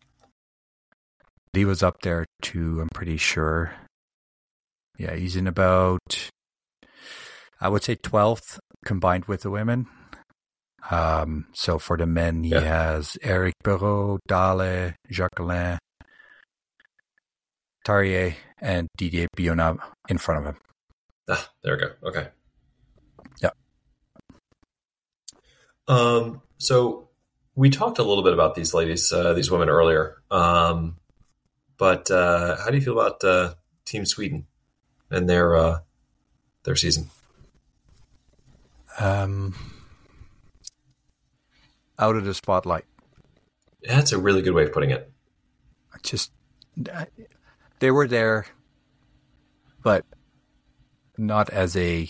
He was up there too, I'm pretty sure. Yeah, he's in about, I would say twelfth combined with the women. Um, so for the men, he yeah. has Eric Perrault, Dale, Jacquelin, Tarrier, and Didier Biona in front of him. Ah, there we go. Okay. Yeah. Um. So we talked a little bit about these ladies, uh, these women earlier. Um, but uh, how do you feel about uh, Team Sweden and their uh, their season? Um. Out of the spotlight. Yeah, that's a really good way of putting it. Just, they were there, but not as a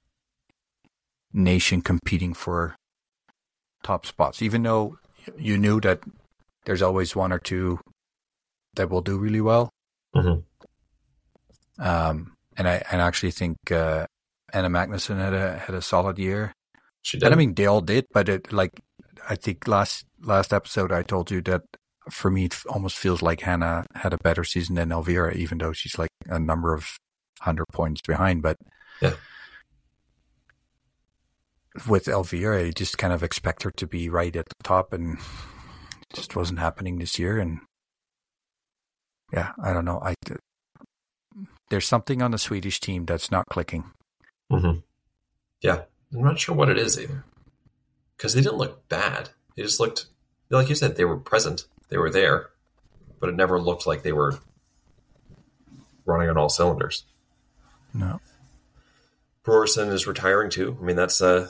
nation competing for top spots. Even though you knew that there's always one or two that will do really well. Mm-hmm. Um, and I and I actually think uh, Anna Magnusson had a had a solid year. She did. And I mean, they all did, but it like. I think last last episode I told you that for me it almost feels like Hannah had a better season than Elvira, even though she's like a number of hundred points behind. But yeah. with Elvira, I just kind of expect her to be right at the top, and it just wasn't happening this year. And yeah, I don't know. I there's something on the Swedish team that's not clicking. Mm-hmm. Yeah, I'm not sure what it is either. Because they didn't look bad. They just looked, like you said, they were present. They were there. But it never looked like they were running on all cylinders. No. Brodersen is retiring too. I mean, that's a,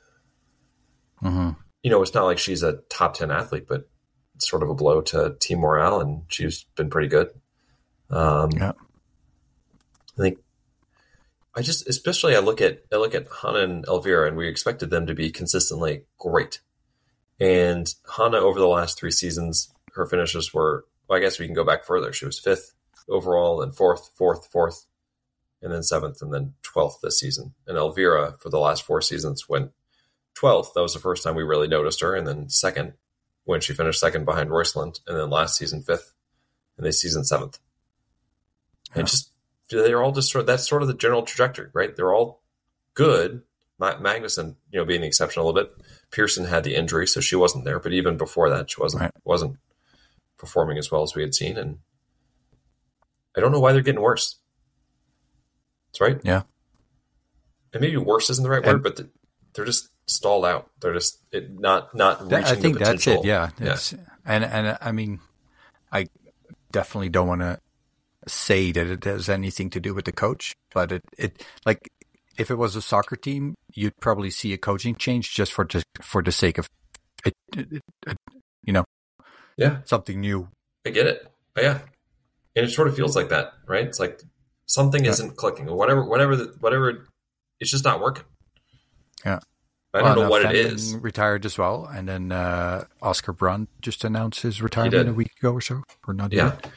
mm-hmm. you know, it's not like she's a top ten athlete, but it's sort of a blow to team morale, and she's been pretty good. Um, yeah. I think I just, especially I look at, I look at Hannah and Elvira, and we expected them to be consistently great. And Hannah, over the last three seasons, her finishes were, well, I guess we can go back further. She was fifth overall, and fourth, fourth, fourth, and then seventh, and then twelfth this season. And Elvira, for the last four seasons, went twelfth. That was the first time we really noticed her. And then second, when she finished second behind Roysland. And then last season, fifth. And this season, seventh. And yeah. just, they're all just sort of, that's sort of the general trajectory, right? They're all good. Magnusson, you know, being the exception a little bit. Pearson had the injury, so she wasn't there. But even before that, she wasn't right. wasn't performing as well as we had seen. And I don't know why they're getting worse. That's right. Yeah. And maybe worse isn't the right and, word, but they're just stalled out. They're just it, not not that, reaching I think the potential. that's it. Yeah. yeah. It's, and and I mean, I definitely don't want to say that it has anything to do with the coach, but it, it like if it was a soccer team, you'd probably see a coaching change just for just for the sake of it, it, it you know, yeah, something new. I get it. But yeah, and it sort of feels like that, right? It's like something yeah. isn't clicking, or whatever, whatever, the, whatever. It's just not working. Yeah, I don't well, know uh, what Fenton it is. Retired as well, and then uh, Oscar Brunt just announced his retirement a week ago or so, or not yeah. yet.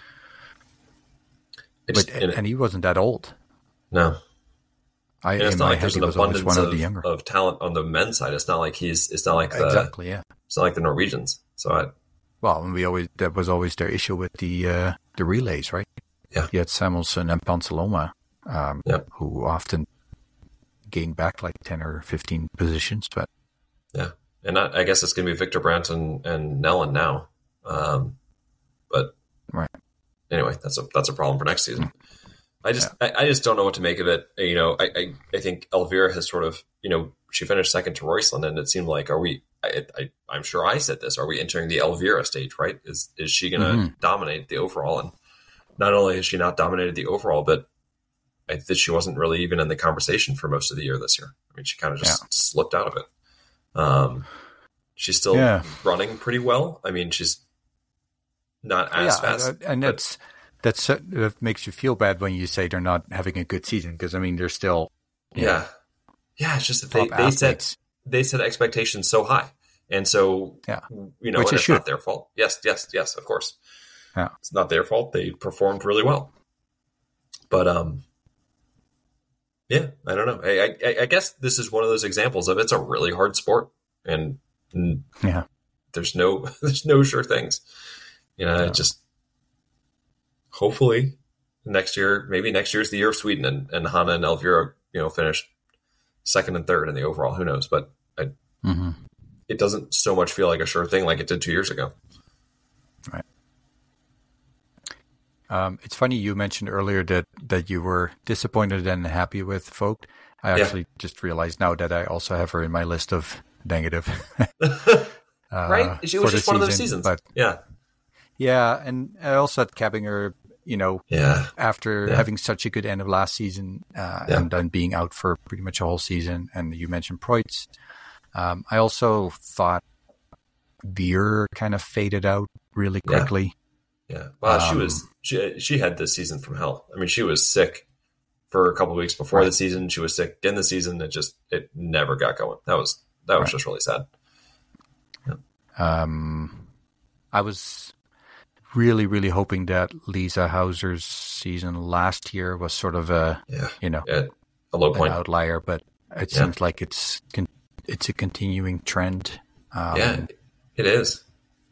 But, and, and he wasn't that old. No. I, it's not like there's an abundance one of, of, the younger. of talent on the men's side. It's not like he's, it's not like the, exactly, yeah. It's not like the Norwegians. So I, well, and we always, that was always their issue with the, uh, the relays, right? Yeah. You had Samuelson and Pansaloma, um, yeah. who often gained back like ten or fifteen positions, but. Yeah. And I, I guess it's going to be Victor Brandt and, and Nellen now. Um, but. Right. Anyway, that's a that's a problem for next season. I just yeah. I, I just don't know what to make of it. You know, I, I I think Elvira has sort of, you know, she finished second to Roysland, and it seemed like are we I, I, I'm sure I said this. Are we entering the Elvira stage? Right? Is is she going to mm-hmm. dominate the overall? And not only has she not dominated the overall, but I think she wasn't really even in the conversation for most of the year this year. I mean, she kind of just yeah. slipped out of it. Um, she's still yeah. running pretty well. I mean, she's not as yeah, fast, and but, that's that's that makes you feel bad when you say they're not having a good season, because I mean they're still yeah know, yeah. It's just that they, they set they set expectations so high, and so yeah, you know, Which and it's should. not their fault. Yes, yes, yes. Of course, yeah, it's not their fault. They performed really well, but um. Yeah, I don't know. I, I, I guess this is one of those examples of it's a really hard sport, and, and yeah, there's no there's no sure things. You know, yeah. just hopefully next year, maybe next year's the year of Sweden, and, and Hanna and Elvira, you know, finish second and third in the overall. Who knows? But I, mm-hmm. it doesn't so much feel like a sure thing like it did two years ago. Right. Um, it's funny you mentioned earlier that, that you were disappointed and happy with Vogt. I actually yeah. just realized now that I also have her in my list of negative. uh, right? She was just one season, of those seasons. But, yeah. Yeah, and I also had Kabinger, you know, yeah. after yeah. having such a good end of last season uh, yeah. and then being out for pretty much a whole season. And you mentioned Preutz. Um, I also thought Veer kind of faded out really quickly. Yeah. Yeah, well, um, she was she she had this season from hell. I mean, she was sick for a couple of weeks before right. the season. She was sick in the season. It just it never got going. That was that was right. just really sad. Yeah. Um, I was really really hoping that Lisa Hauser's season last year was sort of a yeah. you know yeah. a low point, an outlier, but it yeah. seems like it's it's a continuing trend. Um, yeah, it is.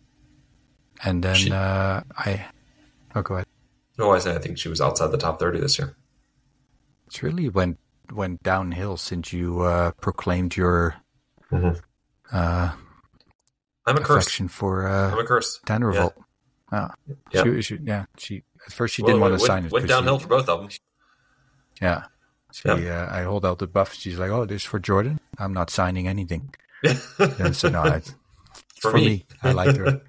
And then she, uh, I, oh, go ahead. No, I said I think she was outside the top thirty this year. It's really went went downhill since you uh, proclaimed your. Mm-hmm. Uh, I'm a curse for. Uh, I'm a curse. Dan Revolt. Yeah. Oh, yeah. She, she, yeah. She at first she well, didn't want to went, sign it. Went downhill she, for both of them. Yeah. She, yeah. Uh, I hold out the buff. She's like, "Oh, this is for Jordan. I'm not signing anything." And so no, it's for, for me. me. I liked her.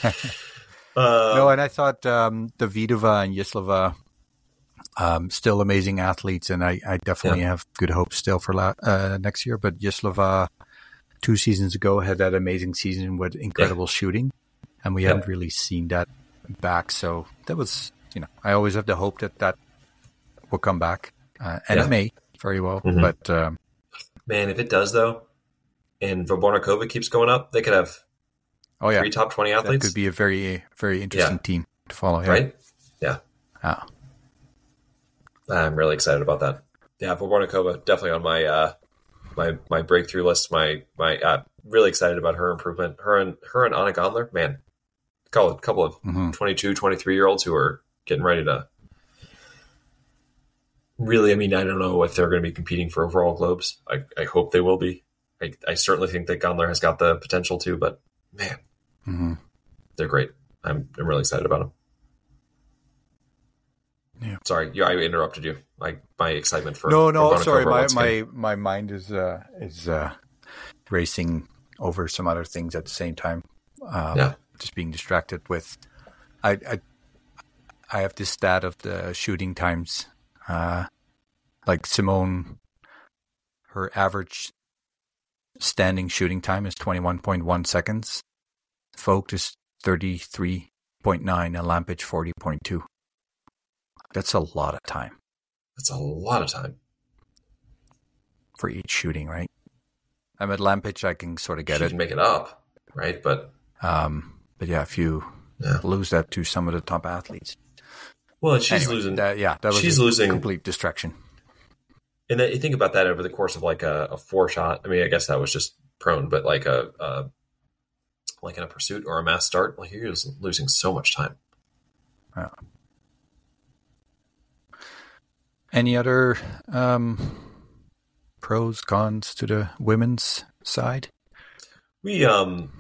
uh, no, and I thought um, Davidova and Yislova, um, still amazing athletes, and I, I definitely yeah. have good hopes still for la- uh, next year. But Yislova, two seasons ago, had that amazing season with incredible yeah. shooting, and we yeah. haven't really seen that back. So that was, you know, I always have the hope that that will come back, uh, and yeah. it may very well. Mm-hmm. But um, man, if it does though, and Vobornikova keeps going up, they could have. Oh yeah, three top twenty athletes. That could be a very, very interesting yeah. team to follow. Yeah. Right? Yeah. Oh. I'm really excited about that. Yeah, Vobornikova definitely on my uh, my my breakthrough list. My my uh, really excited about her improvement. Her and her and Anna Gondler, man, a couple, couple of mm-hmm. twenty-two, twenty-three year olds who are getting ready to. Really, I mean, I don't know if they're going to be competing for overall globes. I, I hope they will be. I, I certainly think that Gondler has got the potential to, but man. Mm-hmm. They're great. I'm I'm really excited about them. Yeah. Sorry, you, I interrupted you. My my excitement for no no for sorry my my, my mind is uh, is uh, racing over some other things at the same time. Um, yeah. Just being distracted with. I I I have this stat of the shooting times. Uh, like Simone, her average standing shooting time is twenty-one point one seconds. Vogt is thirty-three point nine and Lampage forty point two. That's a lot of time. That's a lot of time. For each shooting, right? I'm at Lampage, I can sort of get she it. You can make it up, right? But um, but yeah, if you yeah. lose that to some of the top athletes. Well, she's anyway, losing. That, yeah, that was she's a losing complete distraction. And you think about that over the course of like a, a four shot. I mean, I guess that was just prone, but like a, a like in a pursuit or a mass start, like you're just losing so much time. Yeah. Any other um, pros, cons to the women's side? We um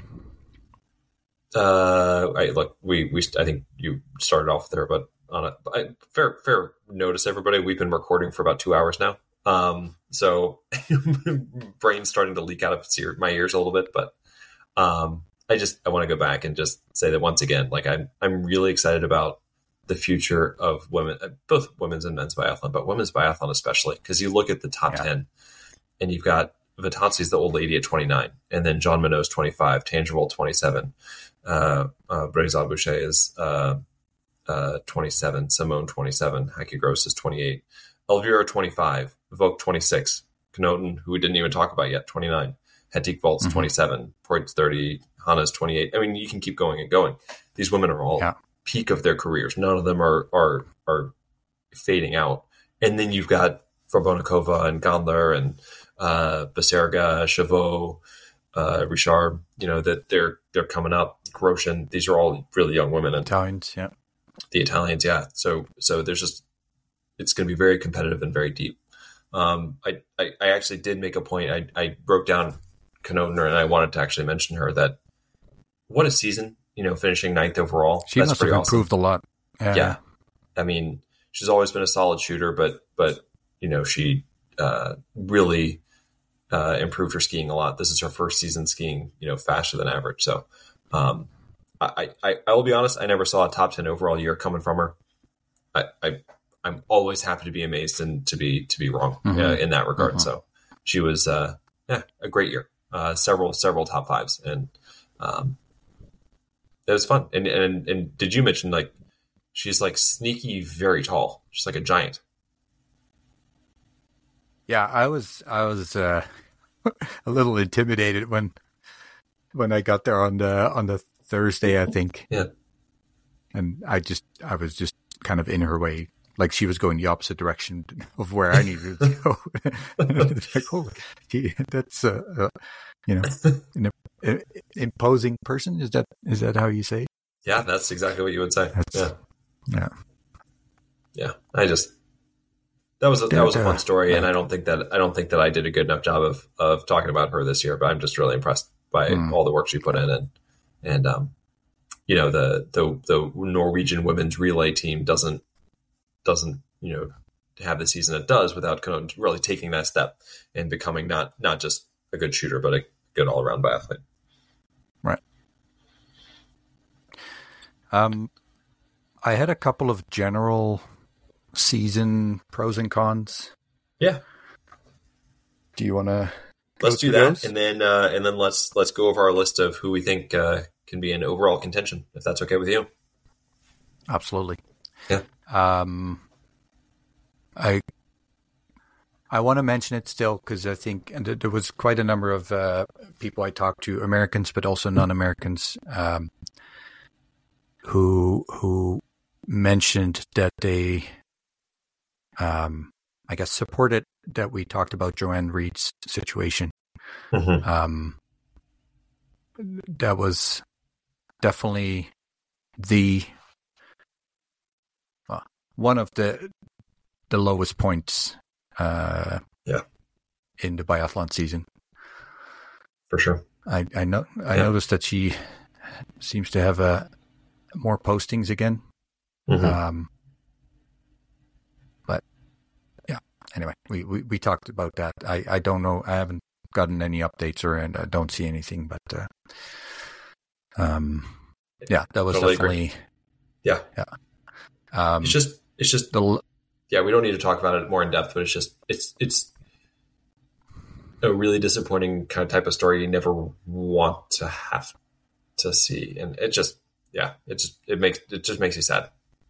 uh I look we we I think you started off there, but on a I, fair fair notice, everybody. We've been recording for about two hours now. Um, so brain's starting to leak out of its ear, my ears a little bit, but Um, I just I want to go back and just say that once again, like I'm I'm really excited about the future of women, both women's and men's biathlon, but women's biathlon especially, because you look at the top yeah. ten, and you've got Vatansi's the old lady at twenty-nine, and then John Minot's twenty-five, Tangerville twenty-seven, uh, uh, Brezal Boucher is uh, uh, twenty-seven, Simone twenty-seven, Heike Gross is twenty-eight, Elvira twenty-five, Vogt twenty-six, Knoten, who we didn't even talk about yet, twenty-nine, Hedvig Volt's mm-hmm. twenty-seven, Poit's thirty, Hana's twenty-eight. I mean, you can keep going and going. These women are all yeah. peak of their careers. None of them are are are fading out. And then you've got Vorbonikova and Gondler and uh, Beserga, Chavot, uh, Richard. You know that they're they're coming up. Grosjean. These are all really young women. And Italians, yeah. The Italians, yeah. So so there's just it's going to be very competitive and very deep. Um, I, I I actually did make a point. I I broke down Knoten, and I wanted to actually mention her that what a season. You know, finishing ninth overall. She That's must have improved awesome. a lot. Yeah. yeah. I mean, she's always been a solid shooter, but, but you know, she uh, really uh, improved her skiing a lot. This is her first season skiing, you know, faster than average. So um, I, I, I will be honest, I never saw a top ten overall year coming from her. I, I, I'm always happy to be amazed and to be, to be wrong mm-hmm. uh, in that regard. Mm-hmm. So she was, uh, yeah, a great year. Uh, several, several top fives. And, um, it was fun. And, and and did you mention, like, she's like sneaky, very tall. She's like a giant. Yeah, I was I was uh, a little intimidated when when I got there on the on the Thursday, I think. Yeah. And I just I was just kind of in her way, like she was going the opposite direction of where I needed to go. Like, oh, gee, that's uh, uh, you know, an, an imposing person. Is that is that how you say it? Yeah, that's exactly what you would say. That's, yeah, yeah, yeah. I just that was a, that was a fun story, and I don't think that I don't think that I did a good enough job of of talking about her this year. But I'm just really impressed by mm. all the work she put in, and and um, you know, the the the Norwegian women's relay team doesn't doesn't you know have the season it does without kind of really taking that step and becoming not not just a good shooter, but a good all around biathlete. Right. Um, I had a couple of general season pros and cons. Yeah. Do you want to? Let's do that, those? and then uh, and then let's let's go over our list of who we think uh, can be in overall contention, if that's okay with you. Absolutely. Yeah. Um, I I want to mention it still because I think and there was quite a number of uh, people I talked to, Americans but also non-Americans, um, who who mentioned that they, um, I guess, supported that we talked about Joanne Reed's situation. Mm-hmm. Um, that was definitely the well, one of the the lowest points. Uh, yeah, in the biathlon season, for sure. I I know I yeah. noticed that she seems to have uh, more postings again. Mm-hmm. Um, but yeah, anyway, we, we, we talked about that. I, I don't know. I haven't gotten any updates or and I don't see anything. But uh, um, yeah, that was totally definitely agree. yeah yeah. Um, it's just it's just the. Yeah, we don't need to talk about it more in depth, but it's just it's it's a really disappointing kind of type of story you never want to have to see, and it just yeah, it just it makes it just makes you sad.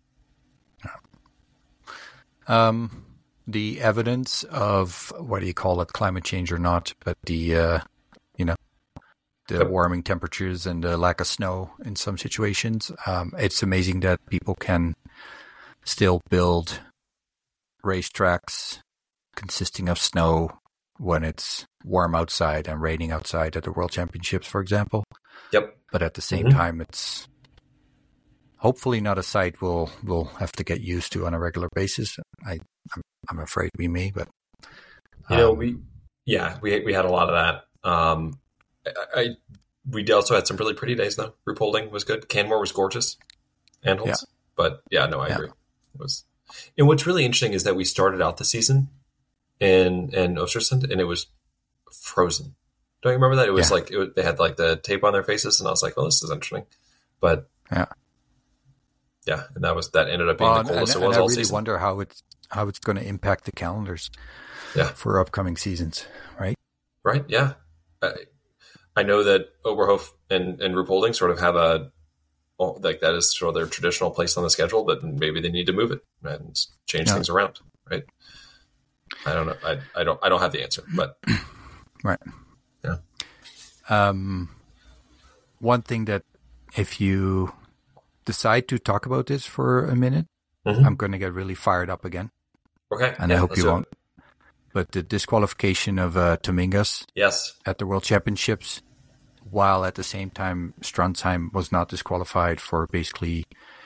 Um, the evidence of what do you call it, climate change or not, but the uh, you know the yep. warming temperatures and the lack of snow in some situations. Um, it's amazing that people can still build racetracks consisting of snow when it's warm outside and raining outside at the World Championships, for example. Yep. But at the same mm-hmm. time, it's hopefully not a sight we'll we'll have to get used to on a regular basis. I I'm, I'm afraid we may, but um, you know we yeah we we had a lot of that. Um, I, I we also had some really pretty days though. Ruhpolding was good. Canmore was gorgeous. Anholtz. Yeah. But yeah, no, I yeah. agree. It was. And what's really interesting is that we started out the season in in Östersund and it was frozen. Don't you remember that? It was Yeah. like, it was, they had like the tape on their faces, and I was like, well, this is interesting. But Yeah. yeah, and that was, that ended up being Well, the and, coldest and, it was and I all really season. wonder how it's how it's going to impact the calendars Yeah. for upcoming seasons, right? Right, yeah. I, I know that Oberhof and, and Ruhpolding sort of have a, well, like that is sort of their traditional place on the schedule, but maybe they need to move it and change Yeah. things around, right? I don't know. I, I don't I don't have the answer, but Right. yeah. Um, one thing that if you decide to talk about this for a minute, Mm-hmm. I'm going to get really fired up again, Okay. and yeah, I hope let's you do it. won't. But the disqualification of uh, Dominguez Yes. at the World Championships, while at the same time Stransheim was not disqualified for basically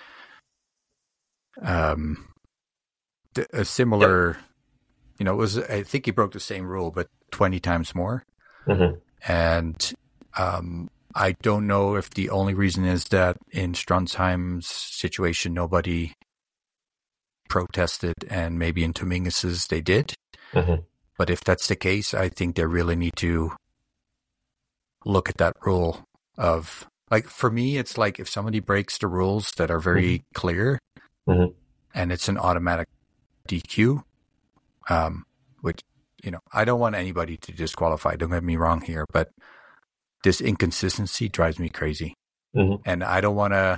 um, th- a similar, yep. you know, it was, I think he broke the same rule, but twenty times more. Mm-hmm. And um, I don't know if the only reason is that in Stransheim's situation, nobody protested, and maybe in Dominguez's they did. Mm-hmm. But if that's the case, I think they really need to look at that rule of, like, for me, it's like if somebody breaks the rules that are very mm-hmm. clear mm-hmm. and it's an automatic D Q, um, which, you know, I don't want anybody to disqualify. Don't get me wrong here, but this inconsistency drives me crazy. Mm-hmm. And I don't want to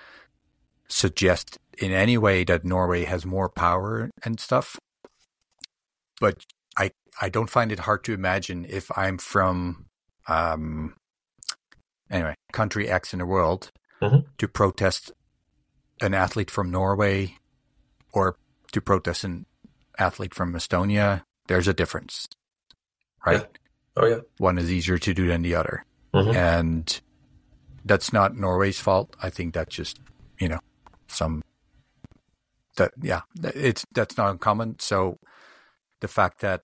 suggest in any way that Norway has more power and stuff. But I, I don't find it hard to imagine if I'm from, um, anyway, country X in the world, mm-hmm. to protest an athlete from Norway or to protest an athlete from Estonia. There's a difference, right? Yeah. Oh, yeah. One is easier to do than the other. Mm-hmm. And that's not Norway's fault. I think that's just, you know, some, that, yeah, it's, that's not uncommon. So the fact that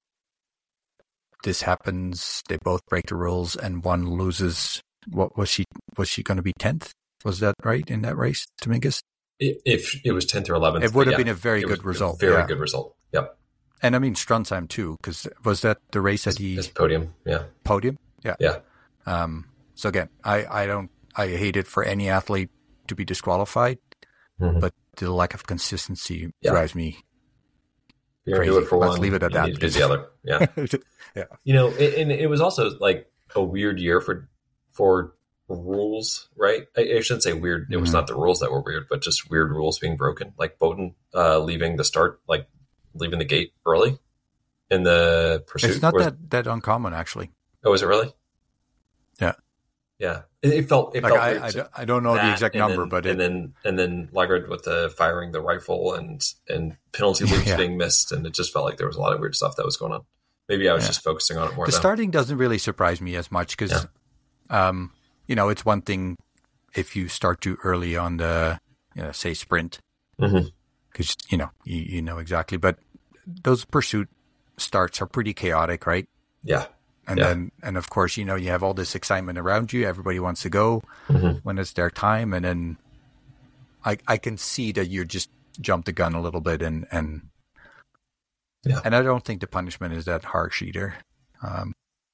this happens, they both break the rules and one loses, what was she, was she going to be tenth? Was that right in that race, Dominguez? If it was tenth or eleventh. It would have yeah, been a very good result. Very yeah. good result. Yep. And I mean, Stransheim too, because was that the race that he... His podium, yeah. Podium? Yeah. Yeah. Um, so again, I, I don't, I hate it for any athlete to be disqualified, mm-hmm. but the lack of consistency yeah. drives me You're crazy. Do it for Let's one, leave it at you that. Need to do the other. Yeah. yeah. You know, and it was also like a weird year for, for rules, right? I, I shouldn't say weird. It was mm-hmm. not the rules that were weird, but just weird rules being broken. Like Bowden uh, leaving the start, like leaving the gate early in the pursuit. It's not that, that uncommon, actually. Oh, is it really? Yeah. Yeah. It, it felt, it like felt I, weird. I, don't, I don't know that, the exact number, then, but and it, then, and then Lagarde with the firing the rifle and, and penalty loops yeah. being missed. And it just felt like there was a lot of weird stuff that was going on. Maybe I was yeah. just focusing on it more. The though. starting doesn't really surprise me as much because, yeah. um, you know, it's one thing if you start too early on the, you know, say sprint, because, mm-hmm. you know, you, you know exactly. But those pursuit starts are pretty chaotic, right? Yeah. And yeah. then, and of course, you know, you have all this excitement around you. Everybody wants to go mm-hmm. when it's their time. And then I I can see that you just jump the gun a little bit. And, and, yeah. and I don't think the punishment is that harsh either. Um,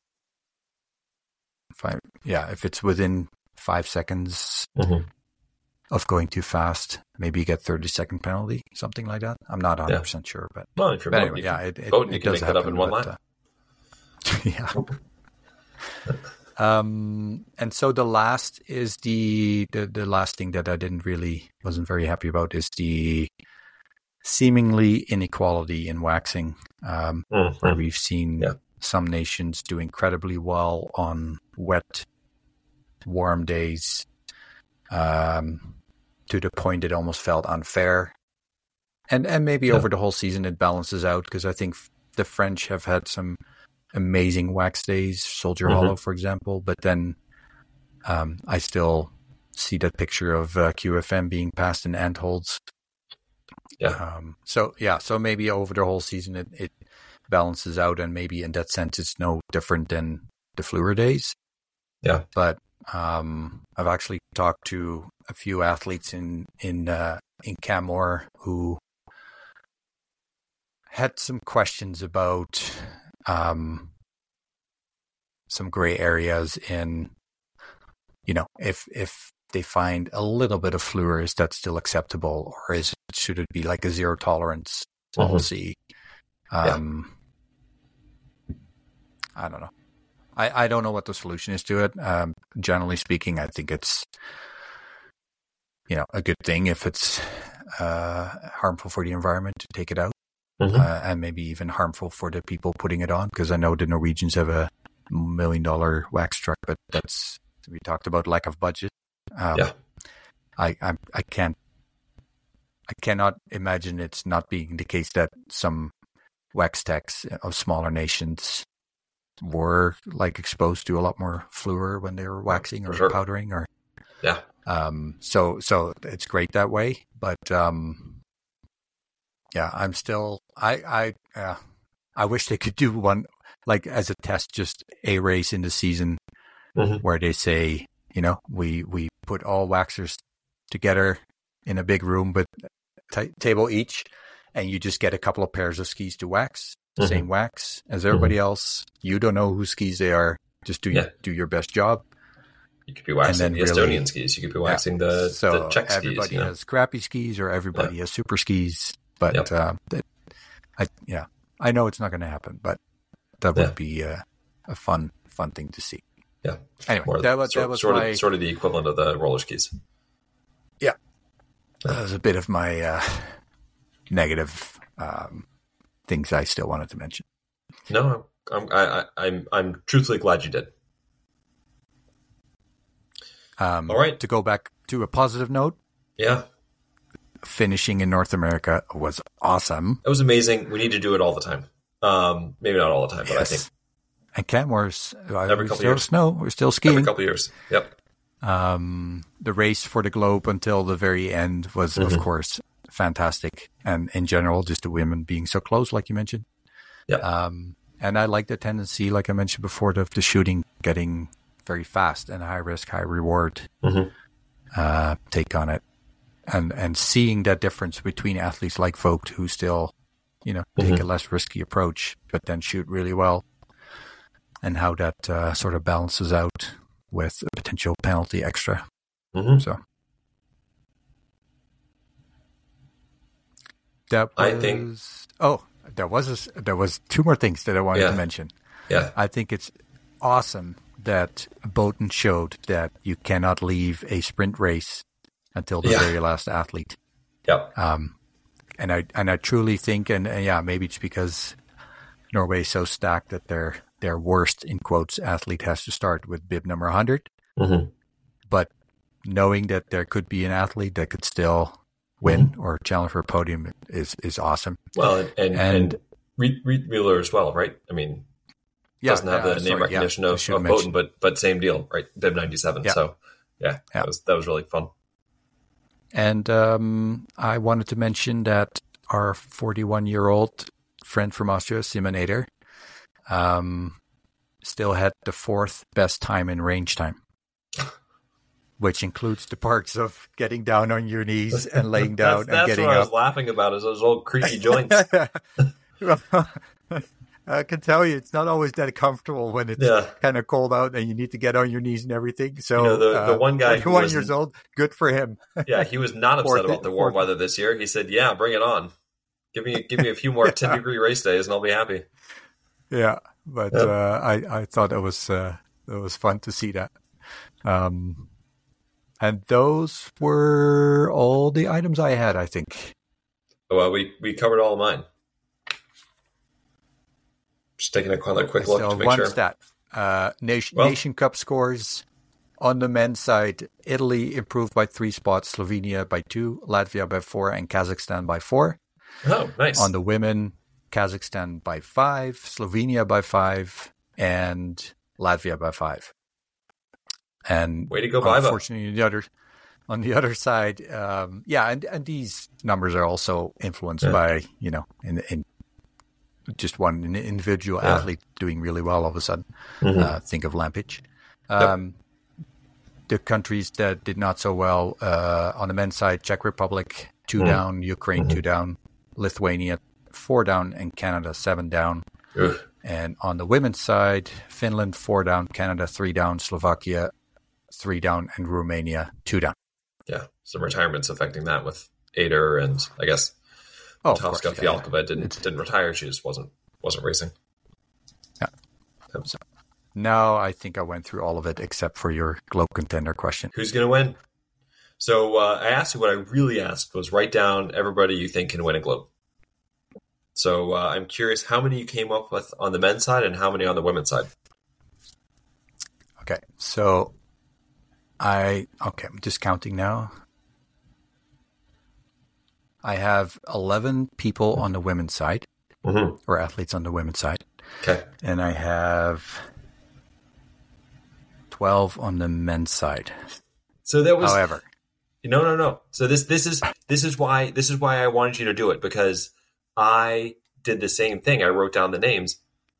if I, yeah, if it's within five seconds mm-hmm. of going too fast, maybe you get thirty second penalty, something like that. I'm not one hundred percent yeah. sure, but, well, if you're but boat, anyway, yeah, it, it, boat, it does happen. That up in one but, lap. Uh, yeah. um, and so the last is the, the, the last thing that I didn't really, wasn't very happy about is the seemingly inequality in waxing, um, mm-hmm. where we've seen yeah. some nations do incredibly well on wet, warm days, um, to the point it almost felt unfair. And and maybe yeah. over the whole season it balances out because I think the French have had some amazing wax days, Soldier mm-hmm. Hollow, for example. But then um, I still see that picture of uh, Q F M being passed in Antholz. Yeah. Um, so, yeah, so maybe over the whole season it, it balances out, and maybe in that sense it's no different than the Fleur days. Yeah. But um, I've actually talked to a few athletes in in uh, in Camor who had some questions about um, some gray areas in, you know, if if they find a little bit of fluor, is that still acceptable, or is it, should it be like a zero tolerance policy? Mm-hmm. Um, yeah. I don't know. I, I don't know what the solution is to it. Um, generally speaking, I think it's, you know, a good thing if it's uh, harmful for the environment to take it out, mm-hmm. uh, and maybe even harmful for the people putting it on. Because I know the Norwegians have a million dollar wax truck, but that's, we talked about lack of budget. Um, yeah, I, I I can't I cannot imagine it's not being the case that some wax techs of smaller nations were like exposed to a lot more fluor when they were waxing or sure. powdering or yeah. Um. So so it's great that way, but um. Yeah, I'm still I I uh, I wish they could do one like as a test, just a race in the season mm-hmm. where they say, you know, we we put all waxers together in a big room with t- table each, and you just get a couple of pairs of skis to wax, the mm-hmm. same wax as everybody mm-hmm. else. You don't know whose skis they are. Just do yeah. do your best job. You could be waxing the really, Estonian skis. You could be waxing yeah. the, so the Czech skis. Everybody you know? has crappy skis, or everybody yeah. has super skis. But yep. uh, that, I yeah, I know it's not going to happen, but that would yeah. be uh, a fun fun thing to see. Yeah. Anyway, More, that was, sort, that was sort my... of sort of the equivalent of the roller skis. Yeah. That was a bit of my uh, negative um, things I still wanted to mention. No, I'm I, I, I'm I'm truthfully glad you did. Um, All right. To go back to a positive note. Yeah. Finishing in North America was awesome. It was amazing. We need to do it all the time. Um, maybe not all the time, but yes. I think. And Kenmore's, every we couple still years. Snow. We're still skiing. Every couple of years. Yep. Um, the race for the globe until the very end was, mm-hmm. of course, fantastic. And in general, just the women being so close, like you mentioned. Yeah. Um, and I like the tendency, like I mentioned before, of the shooting getting very fast and high risk, high reward mm-hmm. uh, take on it. And and seeing that difference between athletes like Vogt who still, you know, take mm-hmm. a less risky approach, but then shoot really well, and how that uh, sort of balances out with a potential penalty extra. Mm-hmm. So that was, I think. Oh, there was a, there was two more things that I wanted yeah. to mention. Yeah, I think it's awesome that Bowden showed that you cannot leave a sprint race until the yeah. very last athlete. Yep. Um, and I and I truly think, and, and yeah, maybe it's because Norway is so stacked that their their worst in quotes athlete has to start with bib number one hundred. Mm-hmm. But knowing that there could be an athlete that could still win mm-hmm. or challenge for a podium is is awesome. Well, and and, and, and Reed, Reed Mueller as well, right? I mean, yeah, doesn't have yeah, the sorry, name recognition yeah, of, of Bowden, but but same deal, right? bib ninety-seven. Yeah. So yeah, yeah, that was that was really fun. And um, I wanted to mention that our forty-one-year-old friend from Austria, Simon Eder, um, still had the fourth best time in range time, which includes the parts of getting down on your knees and laying down that's, and that's getting up. That's what I was up. laughing about is those old creaky joints. I can tell you, it's not always that comfortable when it's yeah. kind of cold out and you need to get on your knees and everything. So, you know, the, uh, the one guy who was was years old, good for him. Yeah, he was not upset about the warm weather this year. He said, "Yeah, bring it on. Give me, give me a few more ten degree race days, and I'll be happy." Yeah, but yep. uh, I, I thought it was uh, it was fun to see that. Um, and those were all the items I had, I think. Well, we, we covered all of mine. Just taking a quick, quick look to make one sure. Stat. Uh, Nation, well, Nation Cup scores on the men's side. Italy improved by three spots, Slovenia by two, Latvia by four, and Kazakhstan by four. Oh, nice. On the women, Kazakhstan by five, Slovenia by five, and Latvia by five. And way to go, Biva. Unfortunately, the other, on the other side, um, yeah, and, and these numbers are also influenced yeah. by, you know, in, in just one individual yeah. athlete doing really well all of a sudden. Mm-hmm. Uh, think of Lampic. Um, yep. The countries that did not so well uh, on the men's side, Czech Republic, two mm-hmm. down, Ukraine, mm-hmm. two down, Lithuania, four down, and Canada, seven down. Ugh. And on the women's side, Finland four down, Canada three down, Slovakia three down, and Romania two down. Yeah, some retirements affecting that with Ader and I guess Oh, Tauska course, yeah, Fialkova yeah. didn't It's- didn't retire. She just wasn't wasn't racing. Yeah. So, So now I think I went through all of it except for your globe contender question. who's going to win? So uh, I asked you what I really asked was write down everybody you think can win a globe. So uh, I'm curious how many you came up with on the men's side and how many on the women's side. Okay, so I okay, I'm just counting now. I have eleven people on the women's side, Mm-hmm. or athletes on the women's side, Okay. and I have twelve on the men's side. So that was However, no, no, no. So this this is this is why this is why I wanted you to do it because I did the same thing. I wrote down the names,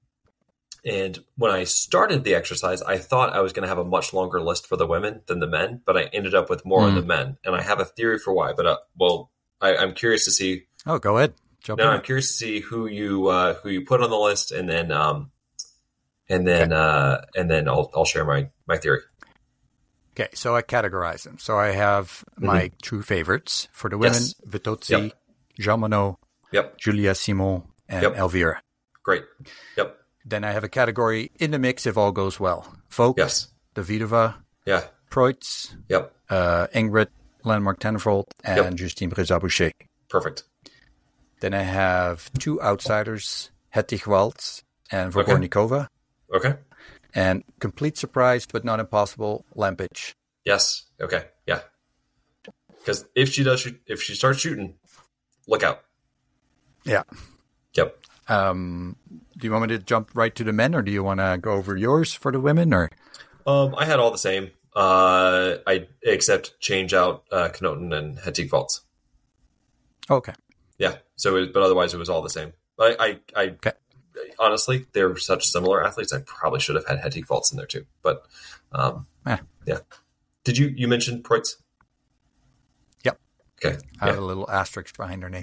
and when I started the exercise, I thought I was going to have a much longer list for the women than the men, but I ended up with more on Mm. the men, and I have a theory for why. But uh, well, I, I'm curious to see. oh, go ahead, jump No, in. I'm curious to see who you uh, who you put on the list, and then um, and then uh, and then I'll I'll share my my theory. Okay, so I categorize them. So I have my true favorites for the women: Yes. Vitozzi, Yep. Jean Monod, Yep, Julia Simon, and Yep. Elvira. great. Yep, Then I have a category in the mix if all goes well: Vogt, yes, Davidova, yeah, Preutz, yep, uh, Ingrid, Landmark Tennevold, and Yep. Justine Breza-Boucher. perfect. Then I have two outsiders, Hedwig Waltz and Okay. Vorbornikova. Okay. And complete surprise, but not impossible, Lampage. Yes. Okay. Yeah. Because if she does, shoot, if she starts shooting, look out. Yeah. Yep. Um, do you want me to jump right to the men, or do you want to go over yours for the women? Or Um, I had all the same. Uh, I except change out uh, Knoten and Hedwig Waltz. okay, Yeah. So, it, but otherwise, it was all the same. I, I, I Okay. honestly, they're such similar athletes. I probably should have had Hedwig Waltz in there too. But, um, Eh. yeah. Did you you mentioned Preutz? Yep. Okay. I have Yeah. a little asterisk behind her name.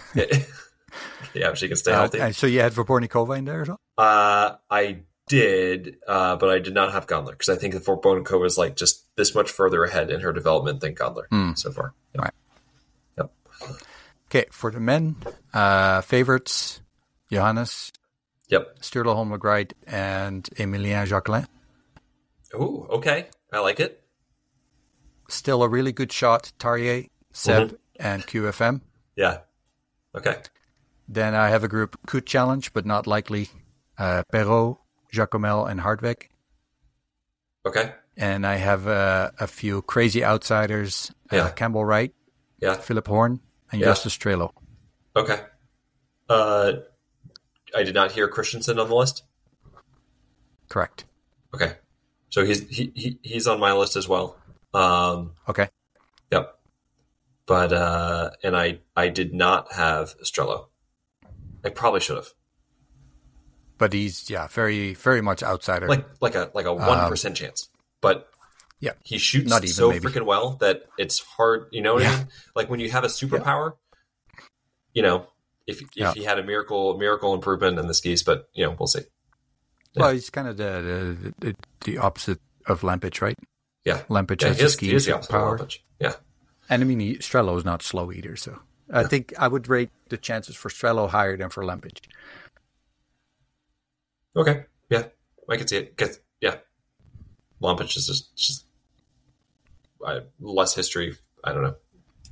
Yeah, if she can stay Uh, healthy. and so you had Vorbornikova in there as well? Uh, I did, uh, but I did not have Gondler because I think that Vorbornikova is like just this much further ahead in her development than Gondler Hmm. so far. Yep. Right. Yep. Okay, for the men, uh, favorites, Johannes, Yep. Sturla Holmgren, and Emilien Jacquelin. Ooh, okay. I like it. Still a really good shot, Tarrier, Seb, Mm-hmm. and Q F M. Yeah. Okay. Then I have a group could challenge, but not likely. Uh, Perrault, Jacomel, and Hardweg. Okay. And I have uh, a few crazy outsiders: uh, Yeah. Campbell Wright, Yeah. Philip Horn, and Yeah. Justus Strelo. Okay. Uh, I did not hear Christensen on the list. Correct. Okay. So he's he, he he's on my list as well. Um, Okay. yep. But uh, and I I did not have Strello. I probably should have. But he's yeah, very very much outsider. Like like a like a one percent chance. But yeah, he shoots Not even, so maybe. freaking well that it's hard. You know what I Yeah. mean? Like when you have a superpower, you know, if if Yeah. he had a miracle miracle improvement in the skis, but you know, we'll see. well, he's kind of the the, the the opposite of Lampage, right? Yeah, Lampage yeah, has he the is, he ski is the opposite of power, Lampage. Yeah, and I mean he, Strelo is not slow either. So I think I would rate the chances for Strelo higher than for Lampage. okay, yeah, I can see it. 'Cause, yeah, Lampage is just, just uh, less history. I don't know.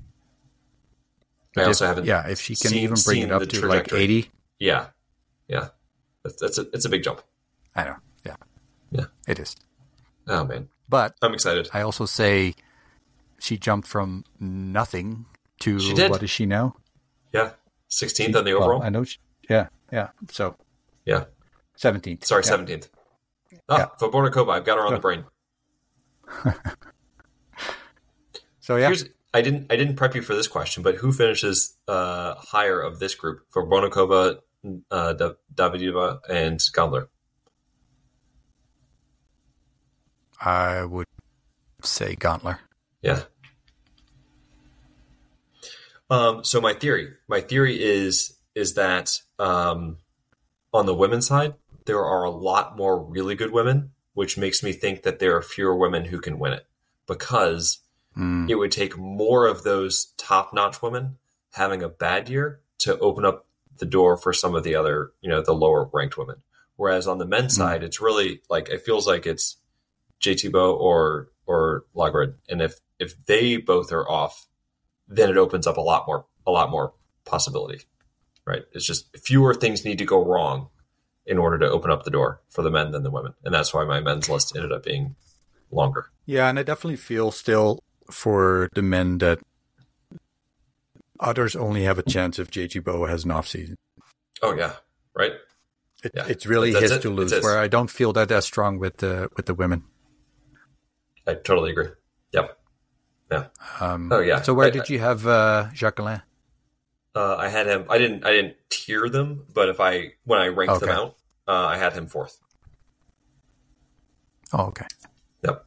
I If- also haven't. yeah, if she can seen- even bring seen it up the to like trajectory. eighty, Yeah, yeah, that's, that's a it's a big jump. I know. Yeah, Yeah. it is. Oh man, But I'm excited. I also say she jumped from nothing to She did. what is she now? Yeah, sixteenth on the Well, overall. I know. She, yeah, yeah. So Yeah, seventeenth. sorry, yeah. seventeenth. Ah, Yeah. Vorbornikova, I've got her on the brain. So yeah, Here's I didn't I didn't prep you for this question, but who finishes uh, higher of this group for Vorbornikova, uh, Da- Davidova, and Gondler? I would say Gauntler. Yeah. Um, so my theory, my theory is is that um, on the women's side, there are a lot more really good women, which makes me think that there are fewer women who can win it, because mm. it would take more of those top-notch women having a bad year to open up the door for some of the other, you know, the lower ranked women. Whereas on the men's mm. side, it's really like, it feels like it's Jay Thibault or, or Lagrad. And if, if they both are off, then it opens up a lot more, a lot more possibility, right? It's just fewer things need to go wrong in order to open up the door for the men than the women. And that's why my men's list ended up being longer. Yeah, and I definitely feel still for the men that others only have a chance if J T Thibault has an off season. Oh yeah, right. It, yeah. It's really that's his it. to lose. Where I don't feel that as strong with the with the women. I totally agree. Yep. Yeah. Um, oh yeah. So where I, did you have uh, Jacqueline? Uh, I had him. I didn't. I didn't tier them, but if I when I ranked okay. them out, uh, I had him fourth. Oh, okay. Yep.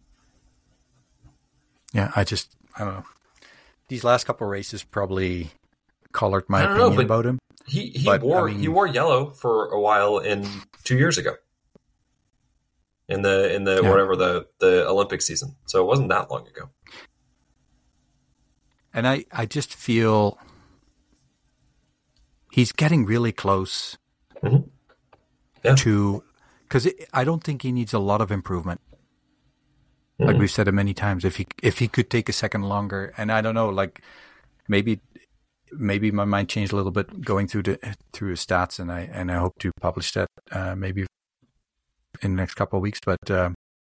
Yeah, I just I don't know. These last couple of races probably colored my I don't opinion know, but about him. He he but, wore I mean, he wore yellow for a while in two years ago. In the in the yeah. whatever the, the Olympic season, so it wasn't that long ago. And I, I just feel he's getting really close mm-hmm. yeah. to, because I don't think he needs a lot of improvement. Mm-hmm. Like we've said it many times, if he if he could take a second longer, and I don't know, like maybe maybe my mind changed a little bit going through the through his stats, and I and I hope to publish that uh, maybe in the next couple of weeks. But um,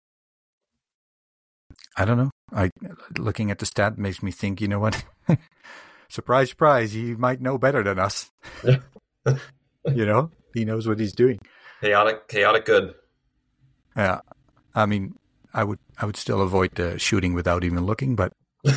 I don't know. I looking at the stat makes me think, you know what? Surprise, surprise! He might know better than us. You know, he knows what he's doing. Chaotic, chaotic good. Yeah, I mean, I would, I would still avoid uh, shooting without even looking, but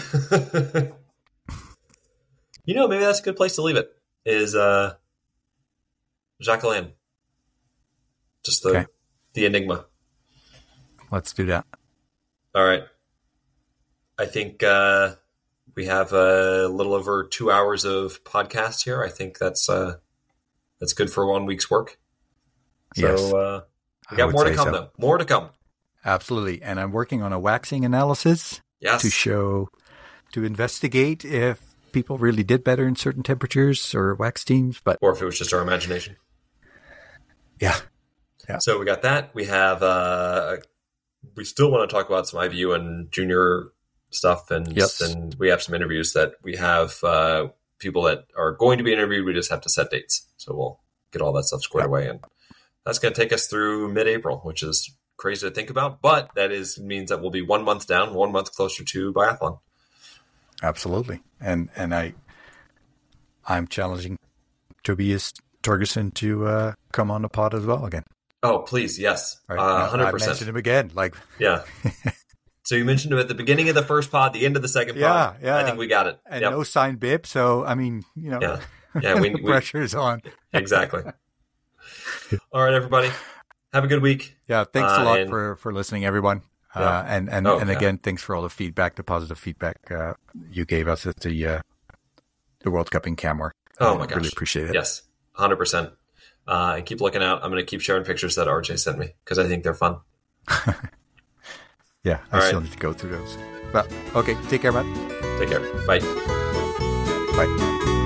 you know, maybe that's a good place to leave it. Is uh, Jacqueline, just the okay. the enigma. Let's do that. All right. I think uh, we have a little over two hours of podcast here. I think that's uh, that's good for one week's work. So yes. uh, we got more to come, so. though. More to come. Absolutely. And I'm working on a waxing analysis yes. to show, to investigate if people really did better in certain temperatures or wax teams. But or if it was just our imagination. Yeah. Yeah. So we got that. We have, uh, we still want to talk about some I B U and junior stuff. And, yes. and we have some interviews that we have uh, people that are going to be interviewed. We just have to set dates. So we'll get all that stuff squared yep. away. And that's going to take us through mid-April, which is crazy to think about. But that is means that we'll be one month down, one month closer to biathlon. Absolutely. And and I, I'm challenging Tobias Torgerson to uh, come on the pod as well again. Oh, please. Yes. Right. Uh, one hundred percent. I mentioned him again. Like, yeah. So you mentioned him at the beginning of the first pod, the end of the second pod. Yeah, yeah. I think we got it. And yep. no signed bib. So, I mean, you know, yeah. Yeah, we, the pressure is on. Exactly. All right, everybody. Have a good week. Yeah, thanks a uh, lot and, for, for listening, everyone. Yeah. Uh, and and, oh, and yeah. again, thanks for all the feedback, the positive feedback uh, you gave us at the uh, the World Cup in Canmore. Oh, I my gosh. really appreciate it. Yes, one hundred percent. Uh, and keep looking out. I'm going to keep sharing pictures that R J sent me because I think they're fun. Yeah, I all still right. need to go through those. Well, okay, take care, man. Take care. Bye. Bye.